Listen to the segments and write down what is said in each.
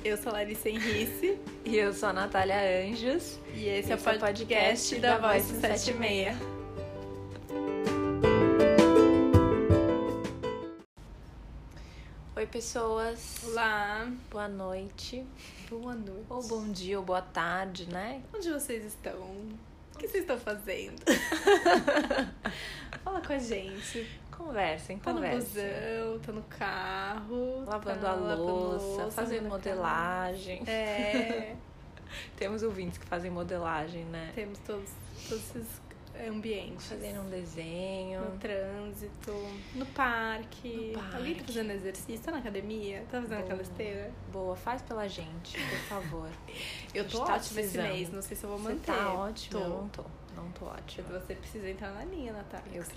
Eu sou a Larissa Henrice. E eu sou a Natália Anjos. E esse é o podcast da Voz 76. Oi, pessoas. Olá. Boa noite. Boa noite. Ou bom dia, ou boa tarde, né? Onde vocês estão? O que vocês estão fazendo? Fala com a gente. Conversem. Tá no busão, tá no carro. Lavando a louça, fazendo modelagem. É. Temos ouvintes que fazem modelagem, né? Temos todos esses ambientes. Fazendo um desenho. No trânsito, no parque. Ali tá fazendo exercício, tá na academia, tá fazendo aquela esteira. Boa, faz pela gente, por favor. Eu tô ótima esse mês, não sei se eu vou manter. Você tá ótima? Eu não tô ótima. Você precisa entrar na linha, Natália, Eu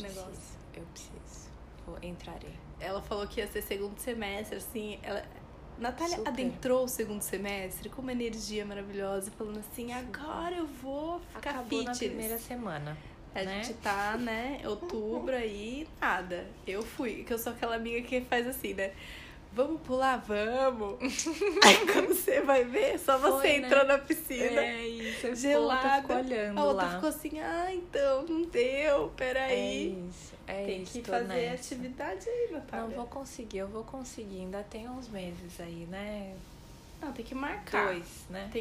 preciso. Entrarei. Ela falou que ia ser segundo semestre, assim, Natália Super. Adentrou o segundo semestre com uma energia maravilhosa, falando assim, agora eu vou ficar Acabou fitness. na primeira semana. A gente tá, né, outubro aí, nada. Eu fui, que eu sou aquela amiga que faz assim, né? Vamos pular, vamos. Aí quando você vai ver, só você entrou na piscina. É isso, gelada. Ficou olhando a outra lá. ficou assim, então, não deu, peraí. Tem que fazer atividade aí, Natália. Não vou conseguir, eu vou conseguir. Ainda tem uns meses aí, né? Não, tem que marcar. 2, né?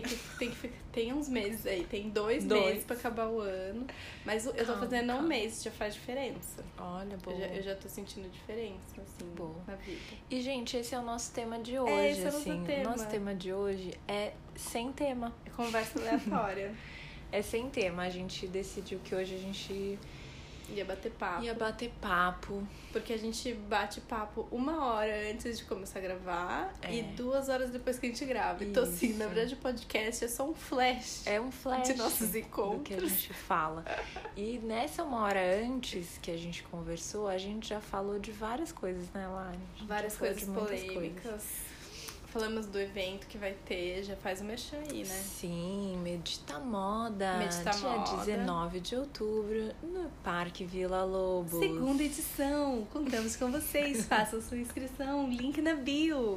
Tem uns meses aí. Tem dois meses pra acabar o ano. Mas eu tô fazendo um mês, já faz diferença. Olha, boa. Eu já tô sentindo diferença, assim, na vida. E, gente, esse é o nosso tema de hoje, esse assim. É o nosso tema. Nosso tema de hoje é sem tema. É conversa aleatória. É sem tema. A gente decidiu que hoje a gente ia bater papo. Porque a gente bate papo 1 hora antes de começar a gravar e 2 horas depois que a gente grava. Então, assim, na verdade, o podcast é só um flash. É um flash de nossos encontros. Do que a gente fala. E nessa 1 hora antes que a gente conversou, a gente já falou de várias coisas, né, Lari? Várias coisas polêmicas. Falamos do evento que vai ter, já faz o merchan aí, né? Sim, Medita Moda. Dia 19 de outubro, no Parque Vila Lobos. 2ª edição. Contamos com vocês. Façam sua inscrição. Link na bio.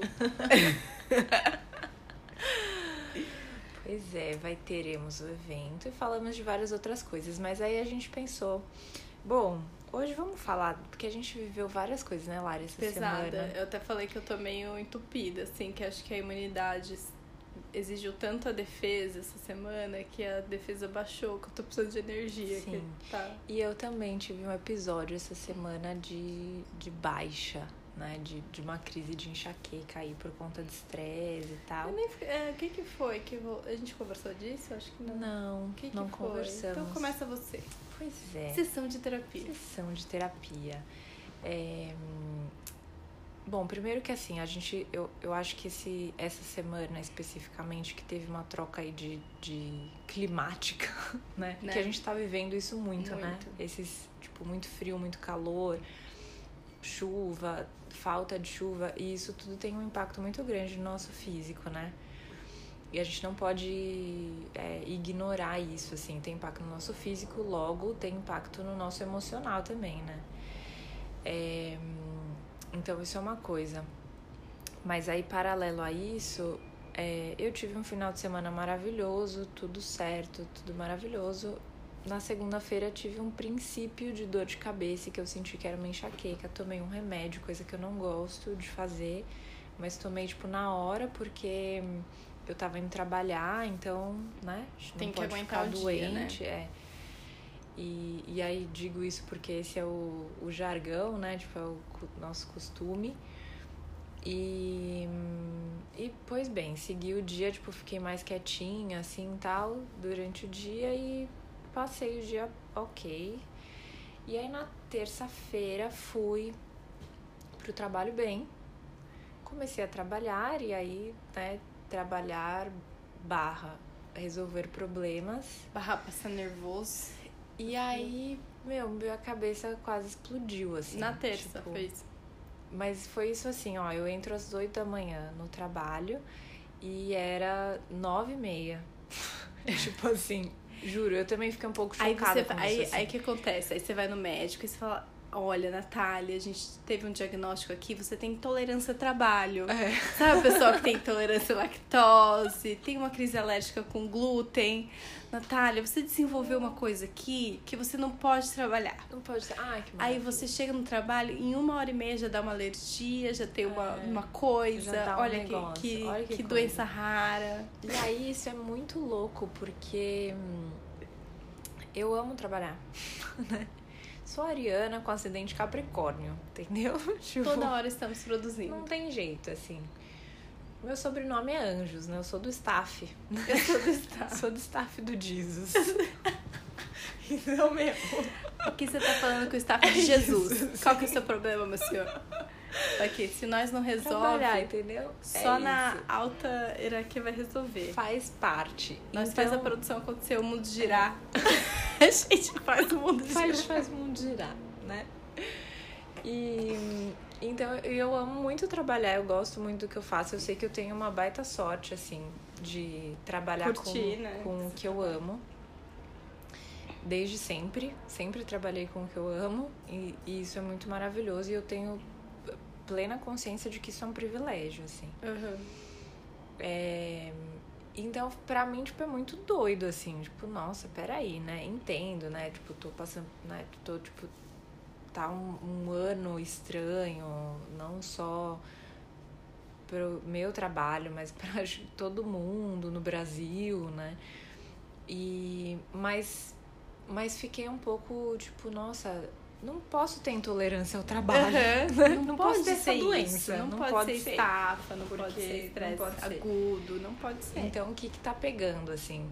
Pois é, teremos o evento e falamos de várias outras coisas. Mas aí a gente pensou, bom, hoje vamos falar, porque a gente viveu várias coisas, né, Lari, essa semana. Eu até falei que eu tô meio entupida, assim, que acho que a imunidade exigiu tanto a defesa essa semana que a defesa baixou, que eu tô precisando de energia. Sim, e eu também tive um episódio essa semana de baixa, né, de uma crise de enxaqueca aí por conta de estresse e tal. O que foi? A gente conversou disso? Acho que não. Não, não conversamos. Então começa você. Pois é. Sessão de terapia. Bom, primeiro que assim, eu acho que essa semana especificamente que teve uma troca aí de climática, né? Que a gente tá vivendo isso muito, né? Esses, muito frio, muito calor, chuva, falta de chuva, e isso tudo tem um impacto muito grande no nosso físico, né? E a gente não pode ignorar isso, assim. Tem impacto no nosso físico, logo tem impacto no nosso emocional também, né? Então, isso é uma coisa. Mas aí, paralelo a isso, eu tive um final de semana maravilhoso, tudo certo, tudo maravilhoso. Na segunda-feira, tive um princípio de dor de cabeça, que eu senti que era uma enxaqueca. Tomei um remédio, coisa que eu não gosto de fazer, mas tomei, na hora, porque eu tava indo trabalhar, então, né? Tem que aguentar o doente, dia, né? E aí digo isso porque esse é o jargão, né? É o nosso costume. E pois bem, segui o dia, fiquei mais quietinha, assim, tal, durante o dia e passei o dia ok. E aí na terça-feira fui pro trabalho bem. Comecei a trabalhar e aí, né? Trabalhar / resolver problemas. / passar nervoso. E aí, minha cabeça quase explodiu, assim. Na terça foi isso. Mas foi isso assim, eu entro às 8 da manhã no trabalho e era 9h30. Assim, juro, eu também fiquei um pouco chocada com isso. Aí que acontece? Aí você vai no médico e você fala, olha, Natália, a gente teve um diagnóstico aqui, você tem intolerância ao trabalho. Sabe a pessoa que tem intolerância à lactose, tem uma crise alérgica com glúten? Natália, você desenvolveu uma coisa aqui que você não pode trabalhar. Não pode ser. Ai, que Aí você chega no trabalho, em 1h30 já dá uma alergia, já tem uma coisa. Já dá olha, um negócio. que, Olha que doença rara. E aí isso é muito louco, porque eu amo trabalhar, né? Sou ariana com acidente Capricórnio, entendeu? Tipo, toda hora estamos produzindo. Não tem jeito, assim. Meu sobrenome é Anjos, né? Eu sou do staff. Eu sou do staff. Sou do staff do Jesus. Então, meu... Aqui você tá falando com o staff de Jesus. Qual que é o seu problema, meu senhor? Aqui, se nós não resolvemos, entendeu? Só na alta hierarquia vai resolver. Faz parte. Nós então... faz a produção acontecer, o mundo girar. A gente faz o mundo girar. Faz o mundo girar, né? E... Então, eu amo muito trabalhar, eu gosto muito do que eu faço. Eu sei que eu tenho uma baita sorte, assim, de trabalhar com o que eu amo. Desde sempre. Sempre trabalhei com o que eu amo. E isso é muito maravilhoso. E eu tenho plena consciência de que isso é um privilégio, assim. Então, pra mim, tipo, é muito doido, assim. Tipo, nossa, peraí, né? Entendo, né? Tipo, tô passando, né? Tipo... Tá um ano estranho, não só pro meu trabalho, mas para todo mundo no Brasil, né? Mas fiquei um pouco, tipo, nossa, não posso ter intolerância ao trabalho. Não posso ter essa doença. Não pode ser estafa, não pode ser estresse agudo, não pode ser. Então, o que tá pegando, assim?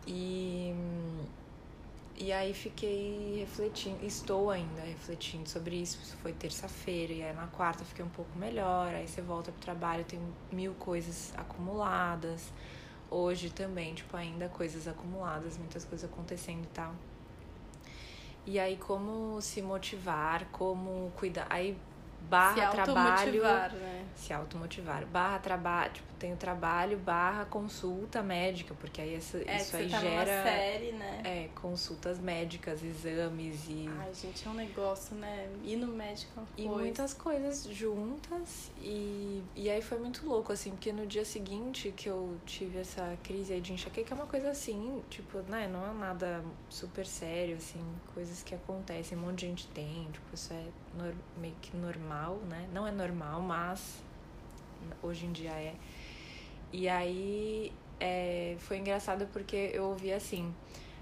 E aí fiquei refletindo, estou ainda refletindo sobre isso. Isso foi terça-feira, e aí na quarta fiquei um pouco melhor. Aí você volta pro trabalho, tem 1000 coisas acumuladas. Hoje também, tipo, ainda coisas acumuladas, muitas coisas acontecendo e tal. E aí como se motivar, como cuidar. Aí barra trabalho, né? Se automotivar, barra trabalho, tipo, tem o trabalho, barra consulta médica, porque aí isso aí tá gera numa série, né? Consultas médicas, exames e... Ai, gente, é um negócio, né? Ir no médico e muitas coisas juntas e aí foi muito louco, assim, porque no dia seguinte que eu tive essa crise aí de enxaqueca, é uma coisa assim, tipo, né, não é nada super sério, assim, coisas que acontecem, um monte de gente tem, tipo, isso é meio que normal, né? Não é normal, mas hoje em dia é. E aí foi engraçado porque eu ouvi assim,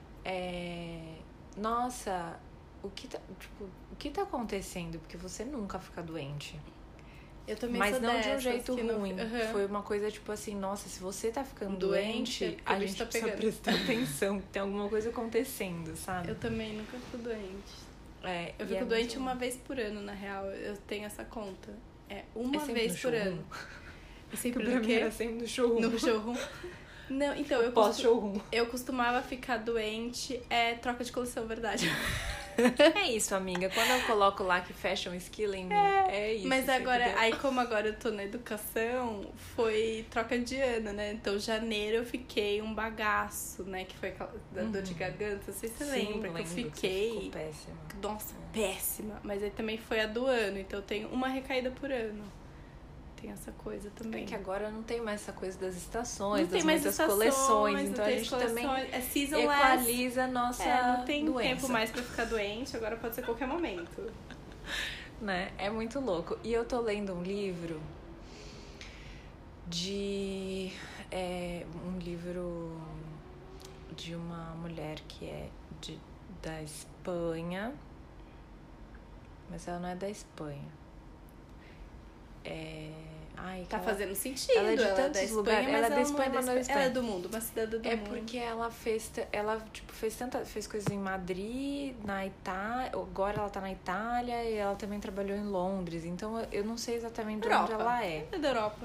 nossa, o que tá acontecendo? Porque você nunca fica doente. Eu também mas sou não de um dessas, jeito ruim. Uhum. Foi uma coisa tipo assim, nossa, se você tá ficando doente, a gente precisa prestar atenção, que tem alguma coisa acontecendo, sabe? Eu também nunca fico doente. Eu fico doente muito... uma vez por ano, na real. Eu tenho essa conta. Uma vez por ano. Sempre pra mim era sempre no showroom. No showroom. Não, então Pós-showroom. Eu costumava ficar doente, troca de coleção, verdade. É isso, amiga. Quando eu coloco lá que fashion skill em mim, é isso. Mas agora, aí como agora eu tô na educação, foi troca de ano, né? Então, janeiro eu fiquei um bagaço, né? Que foi aquela da dor de garganta. Não sei se você lembra que eu fiquei. Que ficou péssima. Nossa, péssima. Mas aí também foi a do ano, então eu tenho uma recaída por ano. Tem essa coisa também. É que agora não tem mais essa coisa das estações, não das muitas coleções. Então a gente também equaliza a nossa não tem doença. Tempo mais pra ficar doente, agora pode ser qualquer momento. Né? É muito louco. E eu tô lendo um livro um livro de uma mulher que é da Espanha, mas ela não é da Espanha. Tá fazendo sentido. Ela é de tantos lugares. Ela é da Espanha, mas não é da Espanha. Ela é do mundo, uma cidadã do mundo. Porque ela fez coisas em Madrid, na Itália. Agora ela tá na Itália e ela também trabalhou em Londres. Então eu não sei exatamente de onde ela é. É da Europa.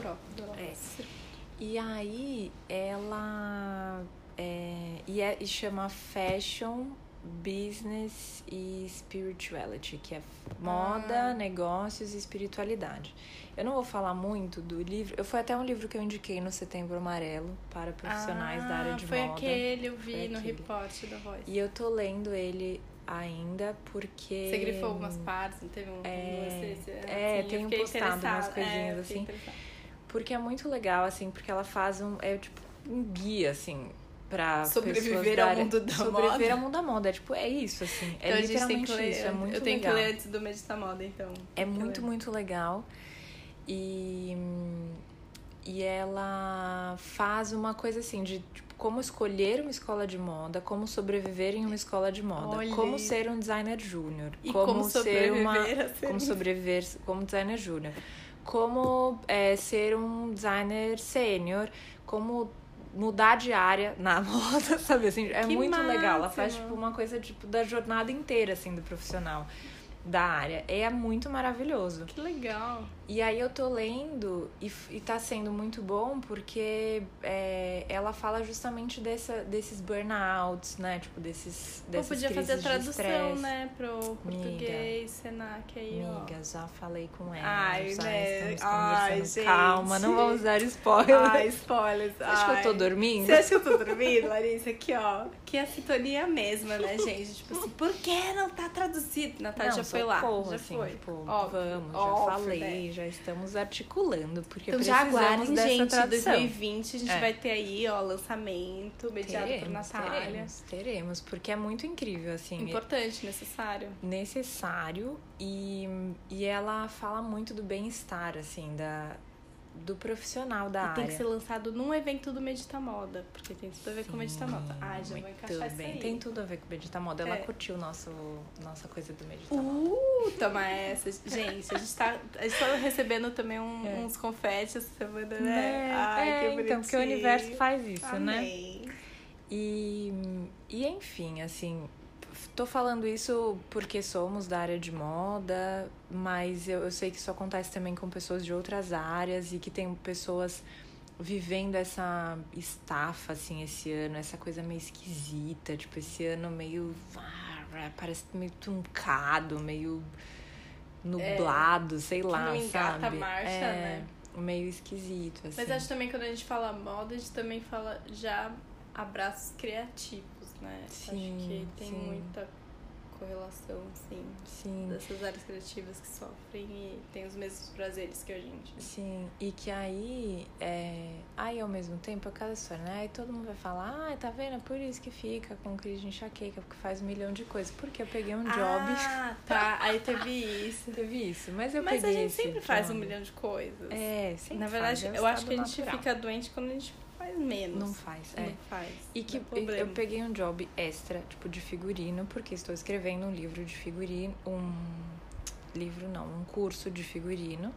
E aí ela e chama Fashion, Business e Spirituality, que é moda, negócios e espiritualidade. Eu não vou falar muito do livro. Foi até um livro que eu indiquei no Setembro Amarelo para profissionais da área de foi moda. Aquele, eu vi no repórter da Voz. E eu tô lendo ele ainda, porque... Você grifou algumas partes, não teve tenho postado umas coisinhas, assim. Porque é muito legal, assim, porque ela faz tipo um guia, assim, pra sobreviver ao mundo da moda. Sobreviver ao mundo da moda. É isso, assim. Então, literalmente isso. É muito legal. Eu tenho que ler antes do Medita Moda, então. É muito legal. E ela faz uma coisa assim de tipo, como escolher uma escola de moda, como sobreviver em uma escola de moda, como ser um designer júnior, como sobreviver como designer júnior, como ser um designer sênior, como mudar de área na moda, sabe assim, que muito máximo. Legal. Ela faz tipo uma coisa tipo da jornada inteira assim do profissional da área. É muito maravilhoso. Que legal. E aí eu tô lendo e tá sendo muito bom porque ela fala justamente desses burnouts, né? Tipo, dessas podia crises fazer a tradução, de estresse. né? Pro português, Senac aí, ó. Amiga, já falei com ela. Ai, né? Estamos conversando. Calma, não vamos dar spoilers. Ai, spoilers. Você acha que eu tô dormindo? Você acha que eu tô dormindo, Larissa? Aqui, ó. Que é a sintonia mesma, né, gente? Tipo assim, por que não tá traduzido? Natália já foi lá. Já assim, foi. Tipo, óbvio, já falei, já estamos articulando, porque então já aguardem, dessa gente, tradução. 2020 a gente vai ter aí, ó, lançamento mediado por Natália. Teremos, porque é muito incrível, assim. Importante, necessário. E ela fala muito do bem-estar, assim, do profissional da área. Tem que ser lançado num evento do Medita Moda, porque tem tudo a ver com Medita Moda. Ai, já vou encaixar isso aí. Tem tudo a ver com Medita Moda. Ela curtiu nossa coisa do Medita Moda. Toma essa. Gente, a gente tá recebendo também uns confetes essa semana, né? Ai, que bonitinho. Então, porque o universo faz isso, Amei. né? E enfim, assim... Tô falando isso porque somos da área de moda, mas eu sei que isso acontece também com pessoas de outras áreas e que tem pessoas vivendo essa estafa, assim, esse ano, essa coisa meio esquisita, tipo, esse ano meio... parece meio truncado, meio nublado, sei lá, não engata sabe? A marcha, né? Meio esquisito, assim. Mas acho também que quando a gente fala moda, a gente também fala já abraços criativos, né? Sim, acho que tem muita correlação, sim, dessas áreas criativas que sofrem e tem os mesmos prazeres que a gente. Sim, e que aí ao mesmo tempo, aquela história, né? Aí todo mundo vai falar, tá vendo? É por isso que fica com crise de enxaqueca, porque faz 1 milhão de coisas. Porque eu peguei um job. Ah, tá. Aí teve isso. Mas a gente sempre faz 1 milhão de coisas. Sempre. Na verdade, eu acho que a gente fica doente quando a gente faz menos. Não faz. E que eu peguei um job extra, tipo, de figurino, porque estou escrevendo um livro de figurino, um curso de figurino.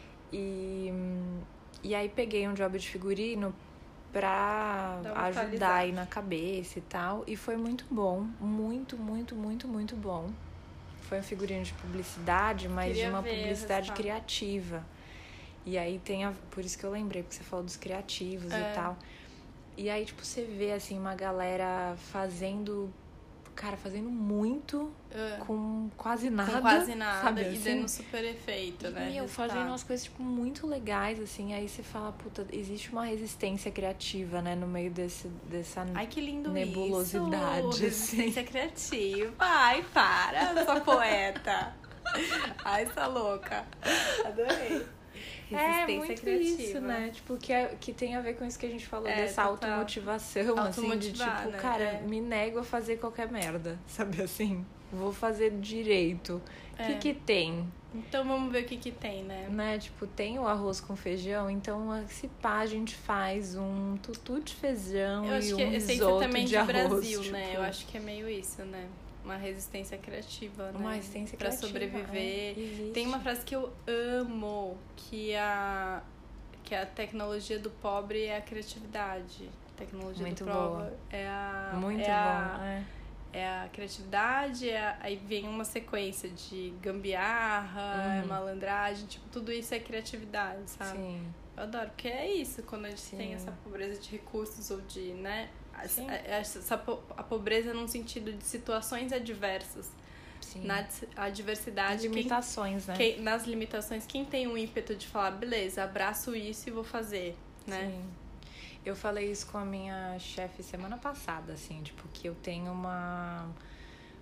E aí peguei um job de figurino pra ajudar aí na cabeça e tal. E foi muito bom. Muito, muito, muito, muito bom. Foi um figurino de publicidade, mas de uma publicidade criativa. E aí por isso que eu lembrei, porque você falou dos criativos e tal. E aí, tipo, você vê, assim, uma galera fazendo muito com quase nada. Sabe, e dando super efeito, né? E fazendo umas coisas, tipo, muito legais, assim. Aí você fala, puta, existe uma resistência criativa, né? No meio dessa Ai, que lindo nebulosidade. Isso. Resistência criativa. Ai, para, sua poeta. Ai, essa louca. Adorei. Muito criativa. Isso, né? Tipo, que tem a ver com isso que a gente falou, dessa automotivação, assim, de tipo, né? Cara, me nego a fazer qualquer merda, sabe assim? Vou fazer direito. O que tem? Então vamos ver o que tem, né? Tipo, tem o arroz com feijão, então se pá, a gente faz um tutu de feijão e um risoto também de arroz. Brasil, tipo... né? Eu acho que é meio isso, né? Uma resistência criativa, né? Uma resistência pra criativa, sobreviver. Tem uma frase que eu amo, que a tecnologia do pobre é a criatividade. A tecnologia muito do pobre boa. é a... Muito É a criatividade, aí vem uma sequência de gambiarra, malandragem, tipo, tudo isso é criatividade, sabe? Sim. Eu adoro, porque é isso, quando a gente tem essa pobreza de recursos ou de, né? A pobreza num sentido de situações adversas. Sim. Na adversidade. Limitações, né? Nas limitações, quem tem o ímpeto de falar, beleza, abraço isso e vou fazer, né? Sim. Eu falei isso com a minha chefe semana passada, assim, tipo, que eu tenho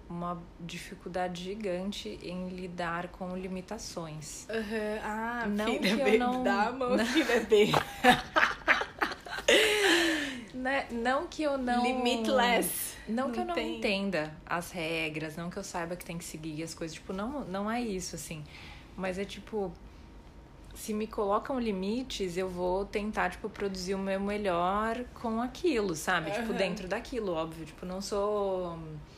uma dificuldade gigante em lidar com limitações. Ah, não filha, que eu bebê, não... dá a mão aqui, bebê. Não que eu não... Limitless. Não que eu não entenda as regras, não que eu saiba que tem que seguir as coisas. Tipo, não é isso, assim. Mas é tipo... Se me colocam limites, eu vou tentar, tipo, produzir o meu melhor com aquilo, sabe? Tipo, dentro daquilo, óbvio. Tipo, não sou...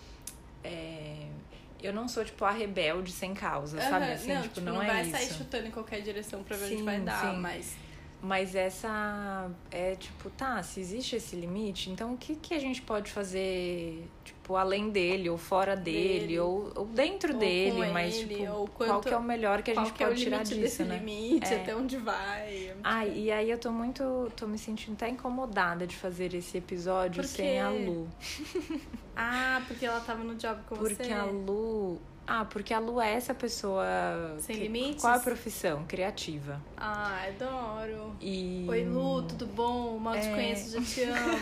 Eu não sou, tipo, a rebelde sem causa, sabe? Assim, não, tipo, não é vai isso. sair chutando em qualquer direção pra ver onde Sim, vai dar, sim. Mas essa é, tipo, tá, se existe esse limite, então o que a gente pode fazer, tipo, além dele, ou fora dele, ou dentro dele, mas, ele, tipo, ou qual que é o melhor que a gente pode tirar disso, desse né? limite, até onde vai. E aí eu tô me sentindo até incomodada de fazer esse episódio sem a Lu. Porque ela tava no job com você? Porque a Lu... porque a Lu é essa pessoa... Sem limites? Qual é a profissão? Criativa. Adoro. Oi, Lu, tudo bom? Mal te conheço, já te amo.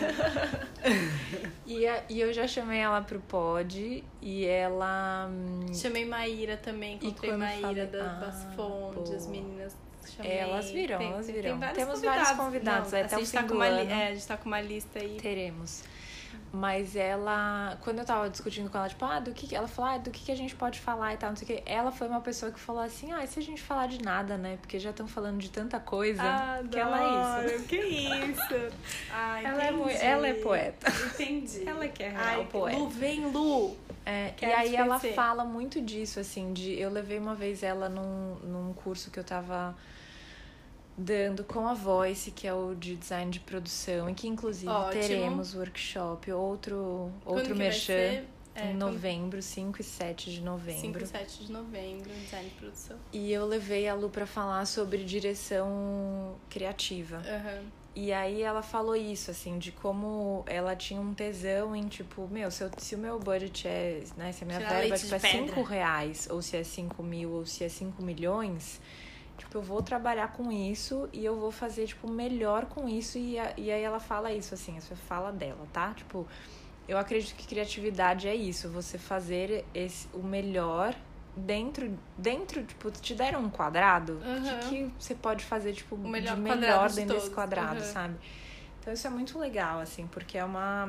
E eu já chamei ela pro pod e ela... Chamei Maíra também, encontrei Maíra das Fontes, as meninas... Elas viram. Temos vários convidados. Até o fim do ano. A gente tá com uma lista aí. Teremos. Mas ela, quando eu tava discutindo com ela, tipo, ela falou, do que a gente pode falar e tal, não sei o que. Ela foi uma pessoa que falou assim, se a gente falar de nada, né? Porque já estão falando de tanta coisa. Que ela é isso. Que isso? Ela é poeta. Entendi. Ela que é real poeta. Lu, vem, Lu. E aí ela fala muito disso, assim, eu levei uma vez ela num curso que eu tava dando com a Voice, que é o de design de produção, e que inclusive teremos workshop, outro merchan em novembro, 5 e 7 de novembro. 5 e 7 de novembro, design de produção. E eu levei a Lu pra falar sobre direção criativa. E aí ela falou isso, assim, de como ela tinha um tesão em, tipo, se o meu budget é, né, se a minha verba tipo, é R$5, ou se é 5 mil, ou se é 5 milhões... Tipo, eu vou trabalhar com isso e eu vou fazer, tipo, melhor com isso. E aí ela fala isso, assim, essa fala dela, tá? Tipo, eu acredito que criatividade é isso. Você fazer o melhor dentro, tipo, te deram um quadrado. O que você pode fazer, tipo, de melhor dentro desse quadrado, sabe? Então, isso é muito legal, assim, porque é uma...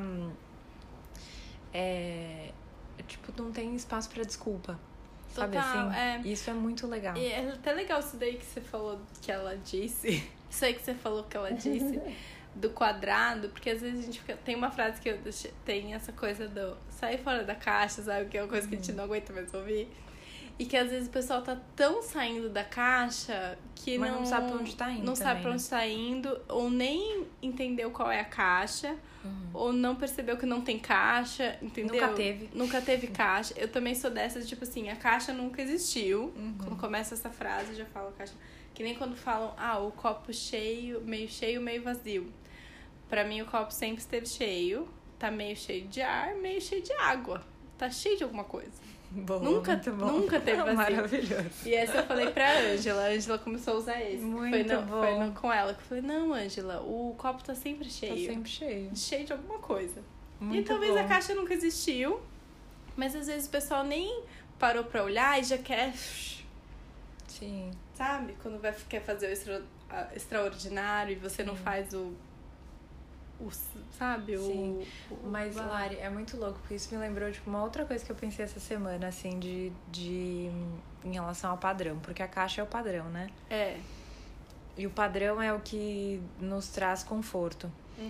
tipo, não tem espaço pra desculpa. Sabe assim? Isso é muito legal. E é até legal isso daí que você falou que ela disse. Isso aí que você falou que ela disse do quadrado, porque às vezes a gente fica... Tem uma frase que tem essa coisa do sair fora da caixa, sabe? Que é uma coisa que a gente não aguenta mais ouvir. E que às vezes o pessoal tá tão saindo da caixa que não sabe pra onde tá indo. Não sabe pra onde tá indo, ou nem entendeu qual é a caixa, ou não percebeu que não tem caixa, entendeu? Nunca teve caixa. Eu também sou dessas, tipo assim, a caixa nunca existiu. Quando começa essa frase, eu já falo a caixa. Que nem quando falam, o copo cheio, meio vazio. Pra mim, o copo sempre esteve cheio, tá meio cheio de ar, meio cheio de água. Tá cheio de alguma coisa. Boa, nunca teve vazio. Maravilhoso. E essa eu falei pra Ângela. A Ângela começou a usar esse. Muito bom. Foi com ela que eu falei, não, Ângela, o copo tá sempre cheio. Tá sempre cheio. Cheio de alguma coisa. Muito e talvez bom. a caixa nunca existiu, mas às vezes o pessoal nem parou pra olhar e já quer... Sim. Sabe? Quando quer fazer o extraordinário e você não faz sabe? Sim. Mas, Lari, é muito louco, porque isso me lembrou, tipo, uma outra coisa que eu pensei essa semana, assim, em relação ao padrão. Porque a caixa é o padrão, né? E o padrão é o que nos traz conforto.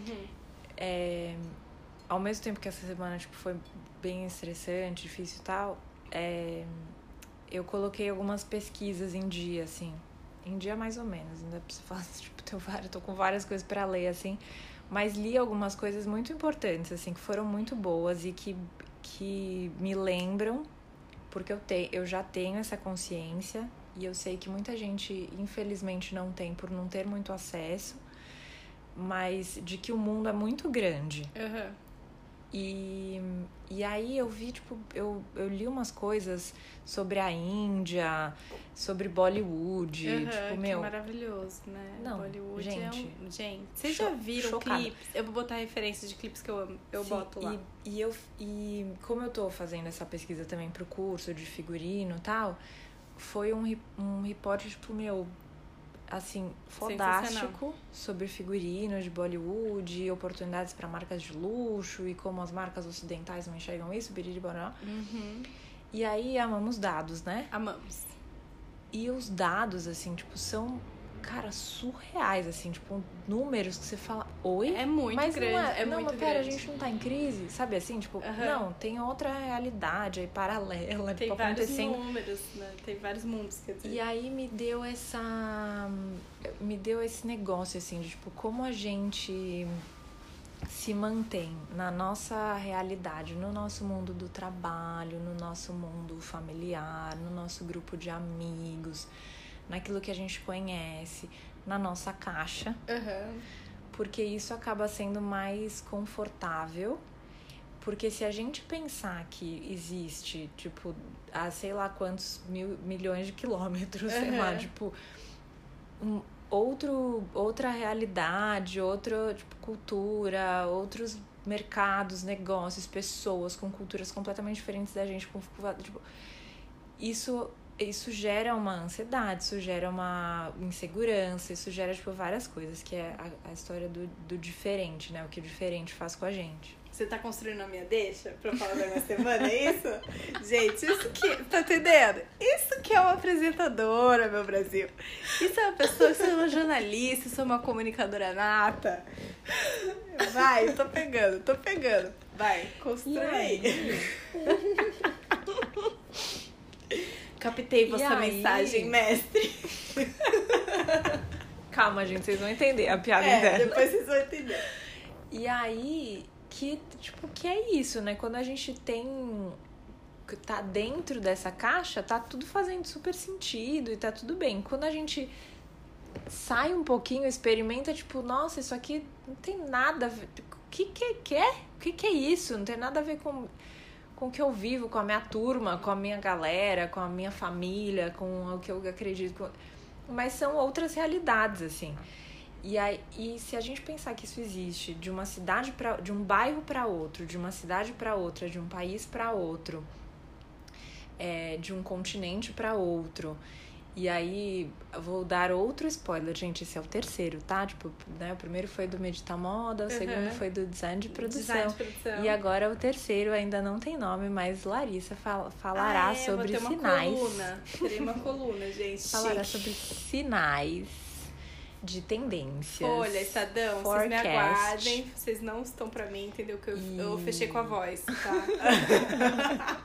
Ao mesmo tempo que essa semana, tipo, foi bem estressante, difícil e tal, eu coloquei algumas pesquisas em dia, assim. Em dia, mais ou menos. Ainda preciso falar, tipo, tô com várias coisas pra ler, assim. Mas li algumas coisas muito importantes, assim, que foram muito boas e que me lembram, porque eu já tenho essa consciência e eu sei que muita gente, infelizmente, não tem por não ter muito acesso, mas de que o mundo é muito grande. E aí eu vi, tipo, eu li umas coisas sobre a Índia, sobre Bollywood, tipo, que maravilhoso, né? Não, Bollywood gente, gente, vocês já viram chocada. clipes? Eu vou botar referências de clipes que eu amo, eu Sim, boto lá. E como eu tô fazendo essa pesquisa também pro curso de figurino e tal, foi um repórter, tipo, assim, fodástico sobre figurino de Bollywood, oportunidades para marcas de luxo e como as marcas ocidentais não enxergam isso, biririboró. E aí amamos dados, né? Amamos. E os dados, assim, tipo, são, cara, surreais, assim, tipo, números que você fala, oi? É muito mas grande, não, muito mas pera, grande. a gente não tá em crise, sabe assim? Tipo, não, tem outra realidade aí paralela, tem tipo, vários acontecendo. números, né? Tem vários mundos, quer dizer. E aí me deu esse negócio, assim, de, tipo, como a gente se mantém na nossa realidade, no nosso mundo do trabalho, no nosso mundo familiar, no nosso grupo de amigos, naquilo que a gente conhece, na nossa caixa, porque isso acaba sendo mais confortável, porque se a gente pensar que existe, tipo, a sei lá quantos milhões de quilômetros, sei lá, tipo, outra realidade, outra, tipo, cultura, outros mercados, negócios, pessoas com culturas completamente diferentes da gente, tipo, isso gera uma ansiedade, isso gera uma insegurança, isso gera, tipo, várias coisas, que é a história do diferente, né? O que o diferente faz com a gente. Você tá construindo a minha deixa pra falar da minha semana, é isso? Gente, isso que... Tá entendendo? Isso que é uma apresentadora, meu Brasil. Isso é uma pessoa, isso é uma jornalista, isso é uma comunicadora nata. Vai, tô pegando. Vai, constrói aí. Captei vossa mensagem, mestre. Calma, gente, vocês vão entender a piada interna. Depois vocês vão entender. E aí... que é isso, né? Quando a gente tá dentro dessa caixa, tá tudo fazendo super sentido e tá tudo bem. Quando a gente sai um pouquinho, experimenta, tipo, nossa, isso aqui não tem nada a ver. O que é isso? Não tem nada a ver com o que eu vivo, com a minha turma, com a minha galera, com a minha família, com o que eu acredito. Mas são outras realidades, assim. E se a gente pensar que isso existe de uma cidade de um bairro para outro, de uma cidade para outra, de um país para outro, de um continente para outro, e aí eu vou dar outro spoiler, gente, esse é o terceiro, tá? Tipo, né, o primeiro foi do Medita Moda, o segundo foi do design de produção. E agora o terceiro ainda não tem nome, mas Larissa falará sobre sinais. Terei uma coluna, gente. Falará sobre sinais de tendências. Olha, Estadão, vocês me aguardem. Vocês não estão pra mim, entendeu? Que eu fechei com a voz, tá?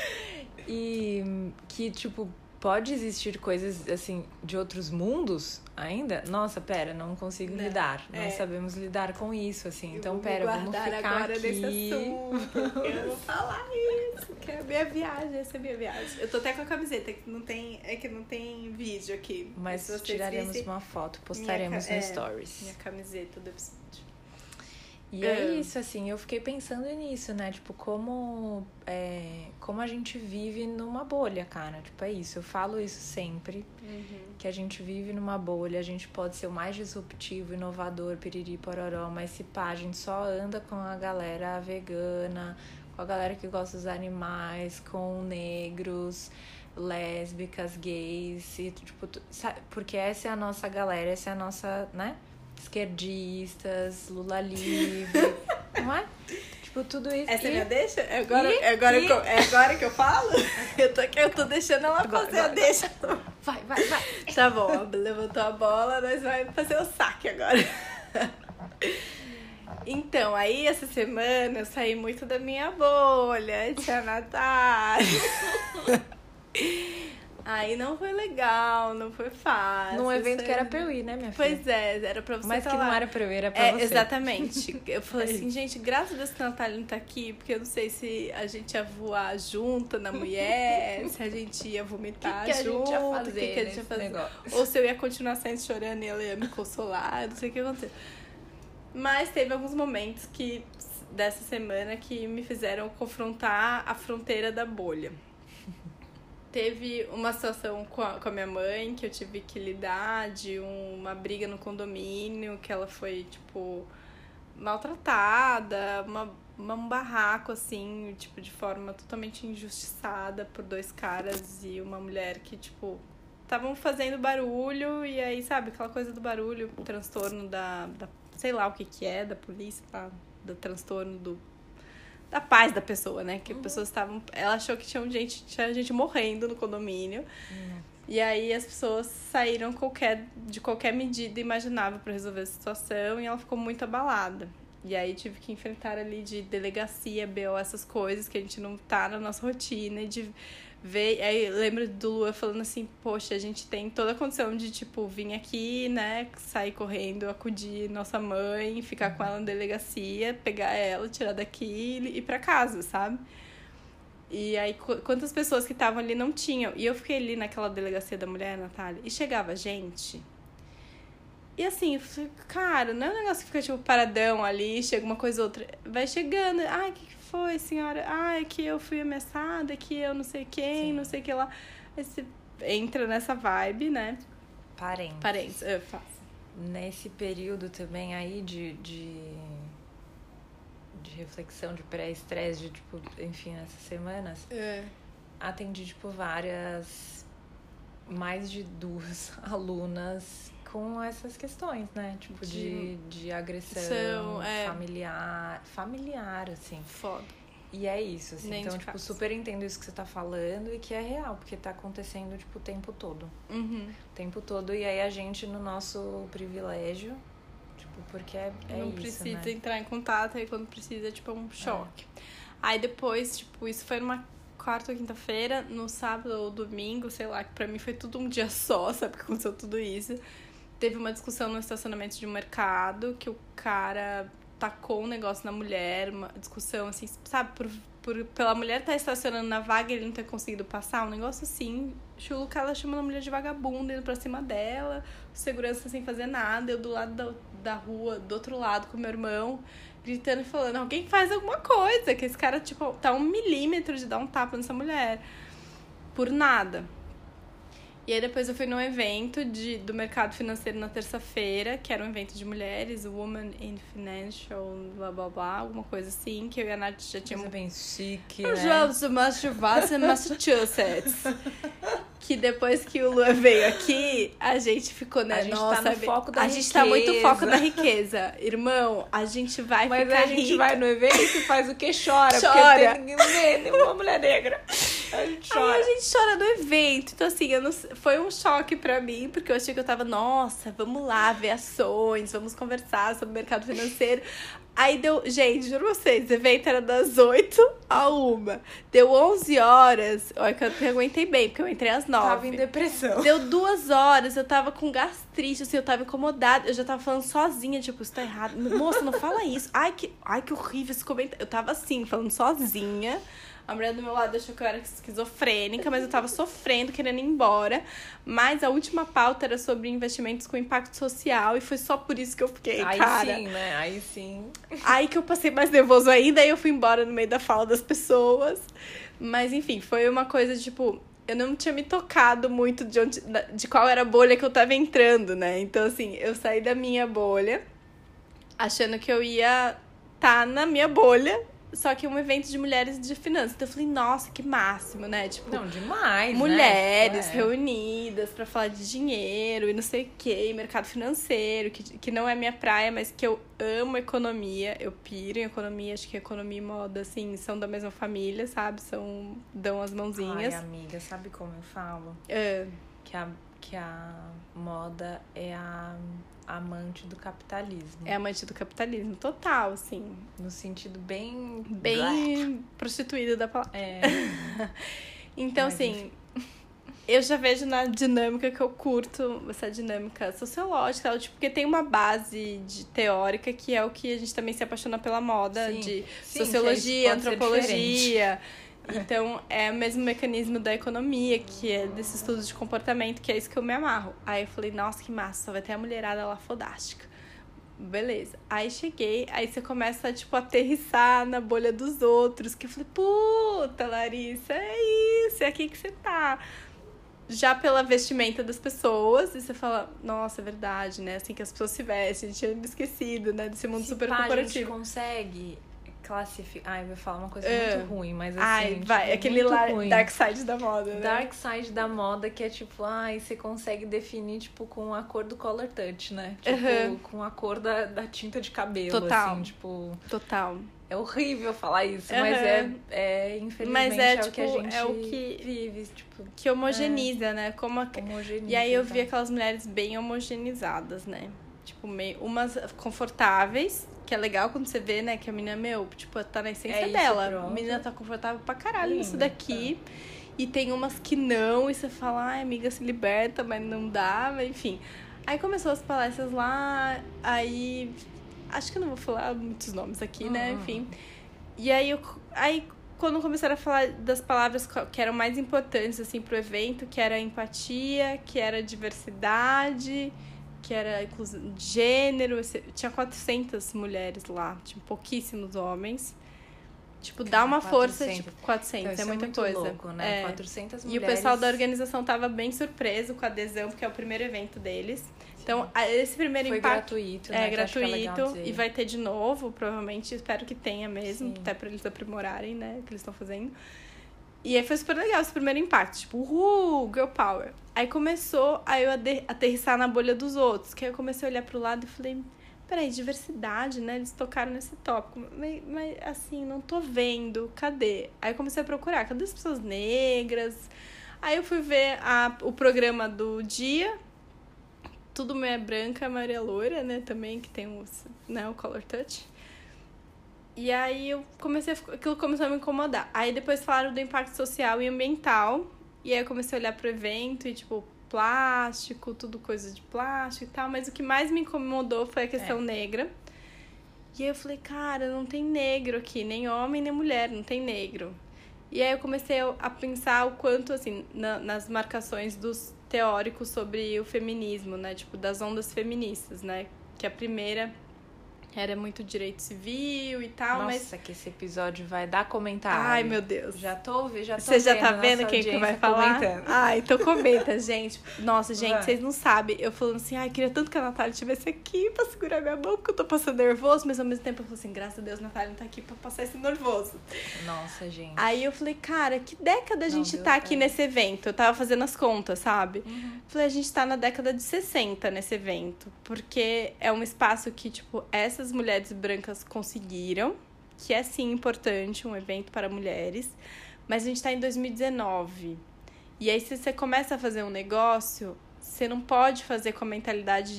E que, tipo, pode existir coisas, assim, de outros mundos ainda? Nossa, pera, não consigo lidar. Não sabemos lidar com isso, assim. Então, pera, vamos ficar agora aqui. Nesse assunto, eu vou falar isso, que é a minha viagem, essa é a minha viagem. Eu tô até com a camiseta, que não tem vídeo aqui. Mas tiraremos uma foto, postaremos no Stories. Minha camiseta do episódio. E é isso, assim, eu fiquei pensando nisso, né? Tipo, como a gente vive numa bolha, cara. Tipo, é isso. Eu falo isso sempre. Que a gente vive numa bolha. A gente pode ser o mais disruptivo, inovador, piriri, pororó. Mas se pá, a gente só anda com a galera vegana, com a galera que gosta dos animais, com negros, lésbicas, gays. E, tipo, porque essa é a nossa galera, essa é a nossa, né? Esquerdistas, Lula livre, não é? Tipo, tudo isso. Essa é minha deixa? É agora que eu falo? Eu tô deixando ela fazer a deixa. Vai. Tá bom, levantou a bola, nós vamos fazer o saque agora. Então, aí essa semana eu saí muito da minha bolha, tia Natália. Aí não foi legal, não foi fácil. Num evento que era pra eu ir, né, minha filha? Pois é, era pra você. Mas que não era pra eu ir, era pra você. Exatamente. Eu falei assim, gente, graças a Deus que a Natália não tá aqui, porque eu não sei se a gente ia voar junto na mulher, se a gente ia vomitar junto, o que a gente ia fazer. Ou se eu ia continuar saindo chorando e ela ia me consolar, não sei o que aconteceu. Mas teve alguns momentos que dessa semana que me fizeram confrontar a fronteira da bolha. Teve uma situação com a minha mãe que eu tive que lidar, de uma briga no condomínio, que ela foi, tipo, maltratada, um barraco, assim, tipo, de forma totalmente injustiçada por 2 caras e uma mulher que, tipo, estavam fazendo barulho e aí, sabe, aquela coisa do barulho, o transtorno da sei lá o que é, da polícia, tá? Do transtorno da paz da pessoa, né? Que as pessoas estavam... Ela achou que tinha gente morrendo no condomínio. E aí as pessoas saíram de qualquer medida imaginável pra resolver a situação e ela ficou muito abalada. E aí tive que enfrentar ali de delegacia, BO, essas coisas que a gente não tá na nossa rotina e de ver... Aí eu lembro do Lua falando assim, poxa, a gente tem toda a condição de, tipo, vir aqui, né, sair correndo, acudir nossa mãe, ficar com ela na delegacia, pegar ela, tirar daqui e ir pra casa, sabe? E aí, quantas pessoas que estavam ali não tinham? E eu fiquei ali naquela delegacia da mulher, Natália, e chegava gente... E assim, eu falei, cara, não é um negócio que fica, tipo, paradão ali, chega uma coisa ou outra. Vai chegando, ai, o que foi, senhora? Ai, que eu fui ameaçada, que eu não sei quem, não sei o que lá. Aí você entra nessa vibe, né? Parentes, eu faço. Nesse período também aí de reflexão, de pré-estresse, de, tipo, enfim, essas semanas, atendi, tipo, mais de 2 alunas com essas questões, né? Tipo, de agressão familiar, assim. Foda. E é isso, assim. Nem então, de tipo, casa. super entendo isso que você tá falando e que é real, porque tá acontecendo, tipo, o tempo todo. Uhum. O tempo todo, e aí a gente, no nosso privilégio, tipo, porque é não isso, precisa né? entrar em contato, aí quando precisa, tipo, é um choque. Aí depois, tipo, isso foi numa quarta ou quinta-feira, no sábado ou domingo, sei lá, que pra mim foi tudo um dia só, sabe, que aconteceu tudo isso. Teve uma discussão no estacionamento de um mercado, que o cara tacou um negócio na mulher, uma discussão, assim, sabe, pela mulher estar estacionando na vaga e ele não ter conseguido passar, um negócio assim, chulo, ela chamando a mulher de vagabunda, indo pra cima dela, segurança sem fazer nada, eu do lado da rua, do outro lado com meu irmão, gritando e falando, alguém faz alguma coisa, que esse cara, tipo, tá 1 milímetro de dar um tapa nessa mulher, por nada. E aí depois eu fui num evento do mercado financeiro na terça-feira, que era um evento de mulheres, Women in Financial, blá blá blá, alguma coisa assim, que eu e a Nath já tínhamos... Bem chique, Os né? jogos do Massachusetts. Que depois que o Lua veio aqui, a gente ficou, né? A gente nossa, tá no foco da riqueza. A gente tá muito foco da riqueza. Irmão, a gente vai Mas ficar a gente rica. vai no evento e faz o quê? Chora. Chora. Porque tem nenhuma mulher negra. A gente chora. Aí a gente chora no evento. Então, assim, foi um choque pra mim, porque eu achei que eu tava, nossa, vamos lá ver ações, vamos conversar sobre o mercado financeiro. Aí deu, gente, juro vocês, o evento era das 8 à 1. Deu 11 horas, olha que eu aguentei bem, porque eu entrei às 9. Tava em depressão. Deu 2 horas, eu tava com gastrite, assim, eu tava incomodada. Eu já tava falando sozinha, tipo, isso tá errado. Moça, não fala isso. Ai, que horrível esse comentário. Eu tava assim, falando sozinha. A mulher do meu lado achou que eu era esquizofrênica, mas eu tava sofrendo, querendo ir embora. Mas a última pauta era sobre investimentos com impacto social e foi só por isso que eu fiquei, aí cara. Aí sim, né? Aí sim. Aí que eu passei mais nervoso ainda, aí eu fui embora no meio da fala das pessoas. Mas, enfim, foi uma coisa, tipo... Eu não tinha me tocado muito de qual era a bolha que eu tava entrando, né? Então, assim, eu saí da minha bolha, achando que eu ia tá na minha bolha, só que um evento de mulheres de finanças. Então eu falei, nossa, que máximo, né? Tipo, não, demais, mulheres né? reunidas pra falar de dinheiro e não sei o que, mercado financeiro, que não é minha praia, mas que eu amo economia, eu piro em economia, acho que economia e moda, assim, são da mesma família, sabe? Dão as mãozinhas. Ai, amiga, sabe como eu falo? Que a moda é a amante do capitalismo. É amante do capitalismo, total, assim. No sentido bem prostituída da palavra. É. Então, assim, eu já vejo na dinâmica que eu curto, essa dinâmica sociológica, tipo, porque tem uma base teórica que é o que a gente também se apaixona pela moda, de sociologia, antropologia. Então, é o mesmo mecanismo da economia, que é desse estudo de comportamento, que é isso que eu me amarro. Aí eu falei, nossa, que massa, só vai ter a mulherada lá fodástica. beleza. Aí cheguei, aí você começa, tipo, a aterrissar na bolha dos outros. Que eu falei, puta, Larissa, é isso, é aqui que você tá. Já pela vestimenta das pessoas, e você fala, nossa, é verdade, né? Assim que as pessoas se vestem, a gente tinha me esquecido, né? Desse mundo super corporativo. A gente consegue classificar... Ai, eu vou falar uma coisa muito ruim, mas assim... Ai, vai, tipo, aquele lá, dark side da moda, né? Dark side da moda, que é tipo, você consegue definir, tipo, com a cor do color touch, né? Tipo, com a cor da tinta de cabelo, total, assim, tipo... Total. É horrível falar isso, mas infelizmente mas o que a tipo, gente é o que vive, tipo... Que homogeniza, né? Homogeniza, e aí eu vi aquelas mulheres bem homogenizadas, né? Tipo, meio... Umas confortáveis, que é legal quando você vê, né? Que a menina, tipo, tá na essência dela. Pronto. A menina tá confortável pra caralho nisso daqui. E tem umas que não, e você fala, ai, amiga, se liberta, mas não dá, mas enfim. Aí começou as palestras lá, aí... Acho que eu não vou falar muitos nomes aqui, né? Enfim. E aí, quando começaram a falar das palavras que eram mais importantes, assim, pro evento, que era empatia, que era diversidade, que era inclusão de gênero. Tinha 400 mulheres lá, tinha pouquíssimos homens. Tipo, dá uma 400. Força, tipo, 400, então, é muita coisa. Louco, né? 400 mulheres. E o pessoal da organização tava bem surpreso com a adesão, porque é o primeiro evento deles. Então, esse primeiro foi impacto... gratuito, né? É gratuito, e vai ter de novo, provavelmente. Espero que tenha mesmo, até pra eles aprimorarem, né? O que eles estão fazendo. E aí foi super legal esse primeiro impacto. Tipo, girl power. Aí começou a eu aterrissar na bolha dos outros. Que aí eu comecei a olhar pro lado e falei... Peraí, diversidade, né? Eles tocaram nesse tópico. Mas assim, não tô vendo. Cadê? Aí eu comecei a procurar. Cadê as pessoas negras? Aí eu fui ver o programa do dia... Tudo meio é branca, a maioria é loira, né? Também, que tem o color touch. E aí aquilo começou a me incomodar. Aí depois falaram do impacto social e ambiental. E aí eu comecei a olhar pro evento e, tipo, plástico, tudo coisa de plástico e tal. Mas o que mais me incomodou foi a questão negra. E aí eu falei, cara, não tem negro aqui, nem homem, nem mulher, não tem negro. E aí eu comecei a pensar o quanto, assim, nas marcações dos teóricos sobre o feminismo, né? Tipo, das ondas feministas, né? Que a primeira era muito direito civil e tal, Nossa, que esse episódio vai dar comentário. Ai, meu Deus. Já tô Você já tá vendo quem que vai falar? Comentando. Ah, então comenta, gente. Nossa, gente, vocês não sabem. Eu falando assim, queria tanto que a Natália estivesse aqui pra segurar minha mão, porque eu tô passando nervoso, mas ao mesmo tempo eu falo assim, graças a Deus, a Natália não tá aqui pra passar esse nervoso. Nossa, gente. Aí eu falei, cara, que década a gente tá aqui nesse evento? Eu tava fazendo as contas, sabe? Falei, a gente tá na década de 60 nesse evento, porque é um espaço que, tipo, essas mulheres brancas conseguiram, que é sim importante, um evento para mulheres, mas a gente tá em 2019. E aí, se você começa a fazer um negócio, você não pode fazer com a mentalidade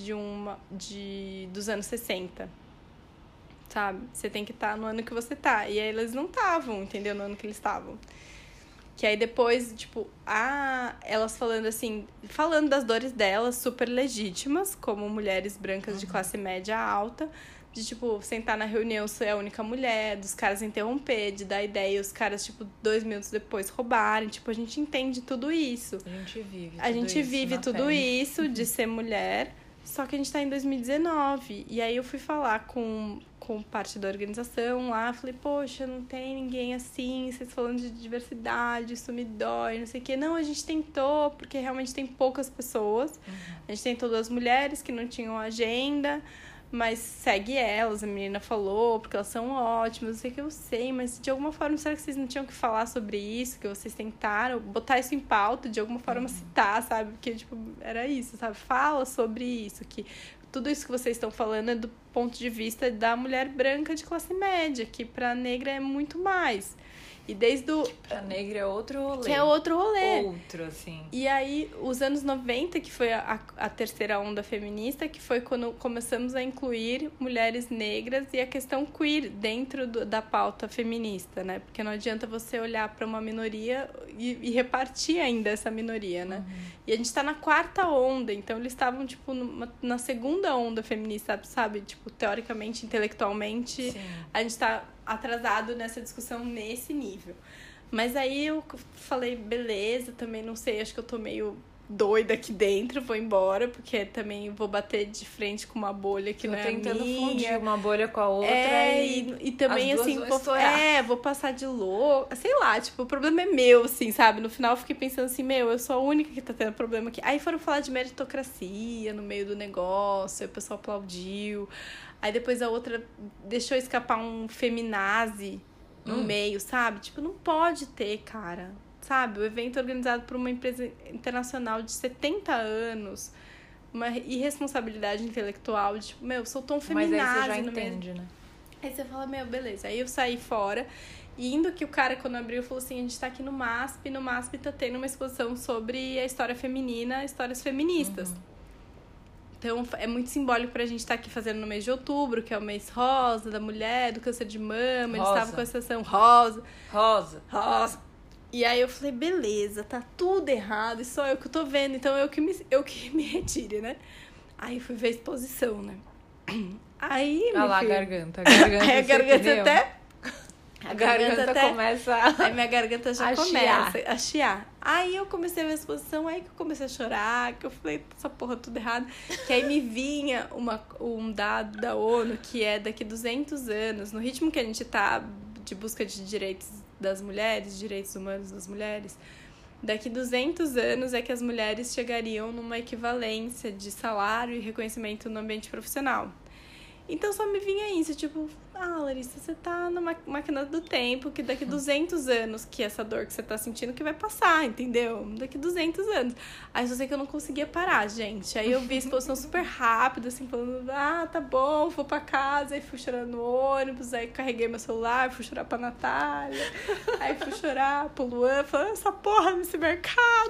dos anos 60. Sabe? Você tem que estar no ano que você tá. E aí eles não estavam, entendeu? No ano que eles estavam. Que aí depois, tipo, elas falando das dores delas, super legítimas, como mulheres brancas de classe média alta, de, tipo, sentar na reunião, ser a única mulher, dos caras interromper, de dar ideia e os caras, tipo, 2 minutos depois roubarem. Tipo, a gente entende tudo isso. A gente vive tudo isso de ser mulher, só que a gente tá em 2019. E aí eu fui falar com parte da organização lá, falei, poxa, não tem ninguém assim, vocês falando de diversidade, isso me dói, não sei o quê. Não, a gente tentou, porque realmente tem poucas pessoas. A gente tentou 2 mulheres que não tinham agenda, mas segue elas, a menina falou, porque elas são ótimas, não sei o que eu sei, mas de alguma forma, será que vocês não tinham que falar sobre isso, que vocês tentaram botar isso em pauta, de alguma forma citar, sabe? Porque, tipo, era isso, sabe? Fala sobre isso, que tudo isso que vocês estão falando é do ponto de vista da mulher branca de classe média, que pra negra é muito mais. E desde o... Pra negra é outro rolê. Que é outro rolê. Outro, assim. E aí, os anos 90, que foi a terceira onda feminista, que foi quando começamos a incluir mulheres negras e a questão queer dentro da pauta feminista, né? Porque não adianta você olhar para uma minoria e repartir ainda essa minoria, né? E a gente tá na 4ª onda, então eles estavam, tipo, na 2ª onda feminista, sabe? Tipo, teoricamente, intelectualmente, sim, a gente tá atrasado nessa discussão nesse nível. Mas aí eu falei, beleza, também não sei, acho que eu tô meio doida aqui dentro, vou embora, porque também vou bater de frente com uma bolha que não é a minha. Tentando fundir uma bolha com a outra e também, as duas assim, vão estourar. vou passar de louco, sei lá, tipo, o problema é meu, assim, sabe? No final eu fiquei pensando assim, eu sou a única que tá tendo problema aqui. Aí foram falar de meritocracia no meio do negócio, aí o pessoal aplaudiu. Aí depois a outra deixou escapar um feminazi no meio, sabe? Tipo, não pode ter, cara. Sabe? O evento é organizado por uma empresa internacional de 70 anos. Uma irresponsabilidade intelectual. De, tipo, soltou um feminazi. Mas aí você já entende, né? Aí você fala, beleza. Aí eu saí fora. E indo que o cara, quando abriu, falou assim, a gente tá aqui no MASP. No MASP tá tendo uma exposição sobre a história feminina, histórias feministas. Então, é muito simbólico pra gente estar aqui fazendo no mês de outubro, que é o mês rosa, da mulher, do câncer de mama. Eles estavam com a sessão rosa. E aí eu falei, beleza, tá tudo errado, e só eu que tô vendo, então eu que me retire, né? Aí fui ver a exposição, né? Aí, lá, a garganta. Aí a garganta até... A garganta até começa Aí minha garganta já começa a chiar. Aí eu comecei a ver a exposição, aí que eu comecei a chorar, que eu falei, essa porra tudo errado. Que aí me vinha um dado da ONU, que é daqui 200 anos, no ritmo que a gente tá de busca de direitos das mulheres, direitos humanos das mulheres, daqui 200 anos é que as mulheres chegariam numa equivalência de salário e reconhecimento no ambiente profissional. Então só me vinha isso, tipo, Larissa, você tá numa máquina do tempo, que daqui 200 anos, que essa dor que você tá sentindo, que vai passar, entendeu? Daqui 200 anos. Aí só sei que eu não conseguia parar, gente. Aí eu vi a exposição super rápida, assim, falando, tá bom, vou pra casa. Aí fui chorar no ônibus, aí carreguei meu celular, fui chorar pra Natália. Aí fui chorar pro Luan, falando, essa porra nesse mercado.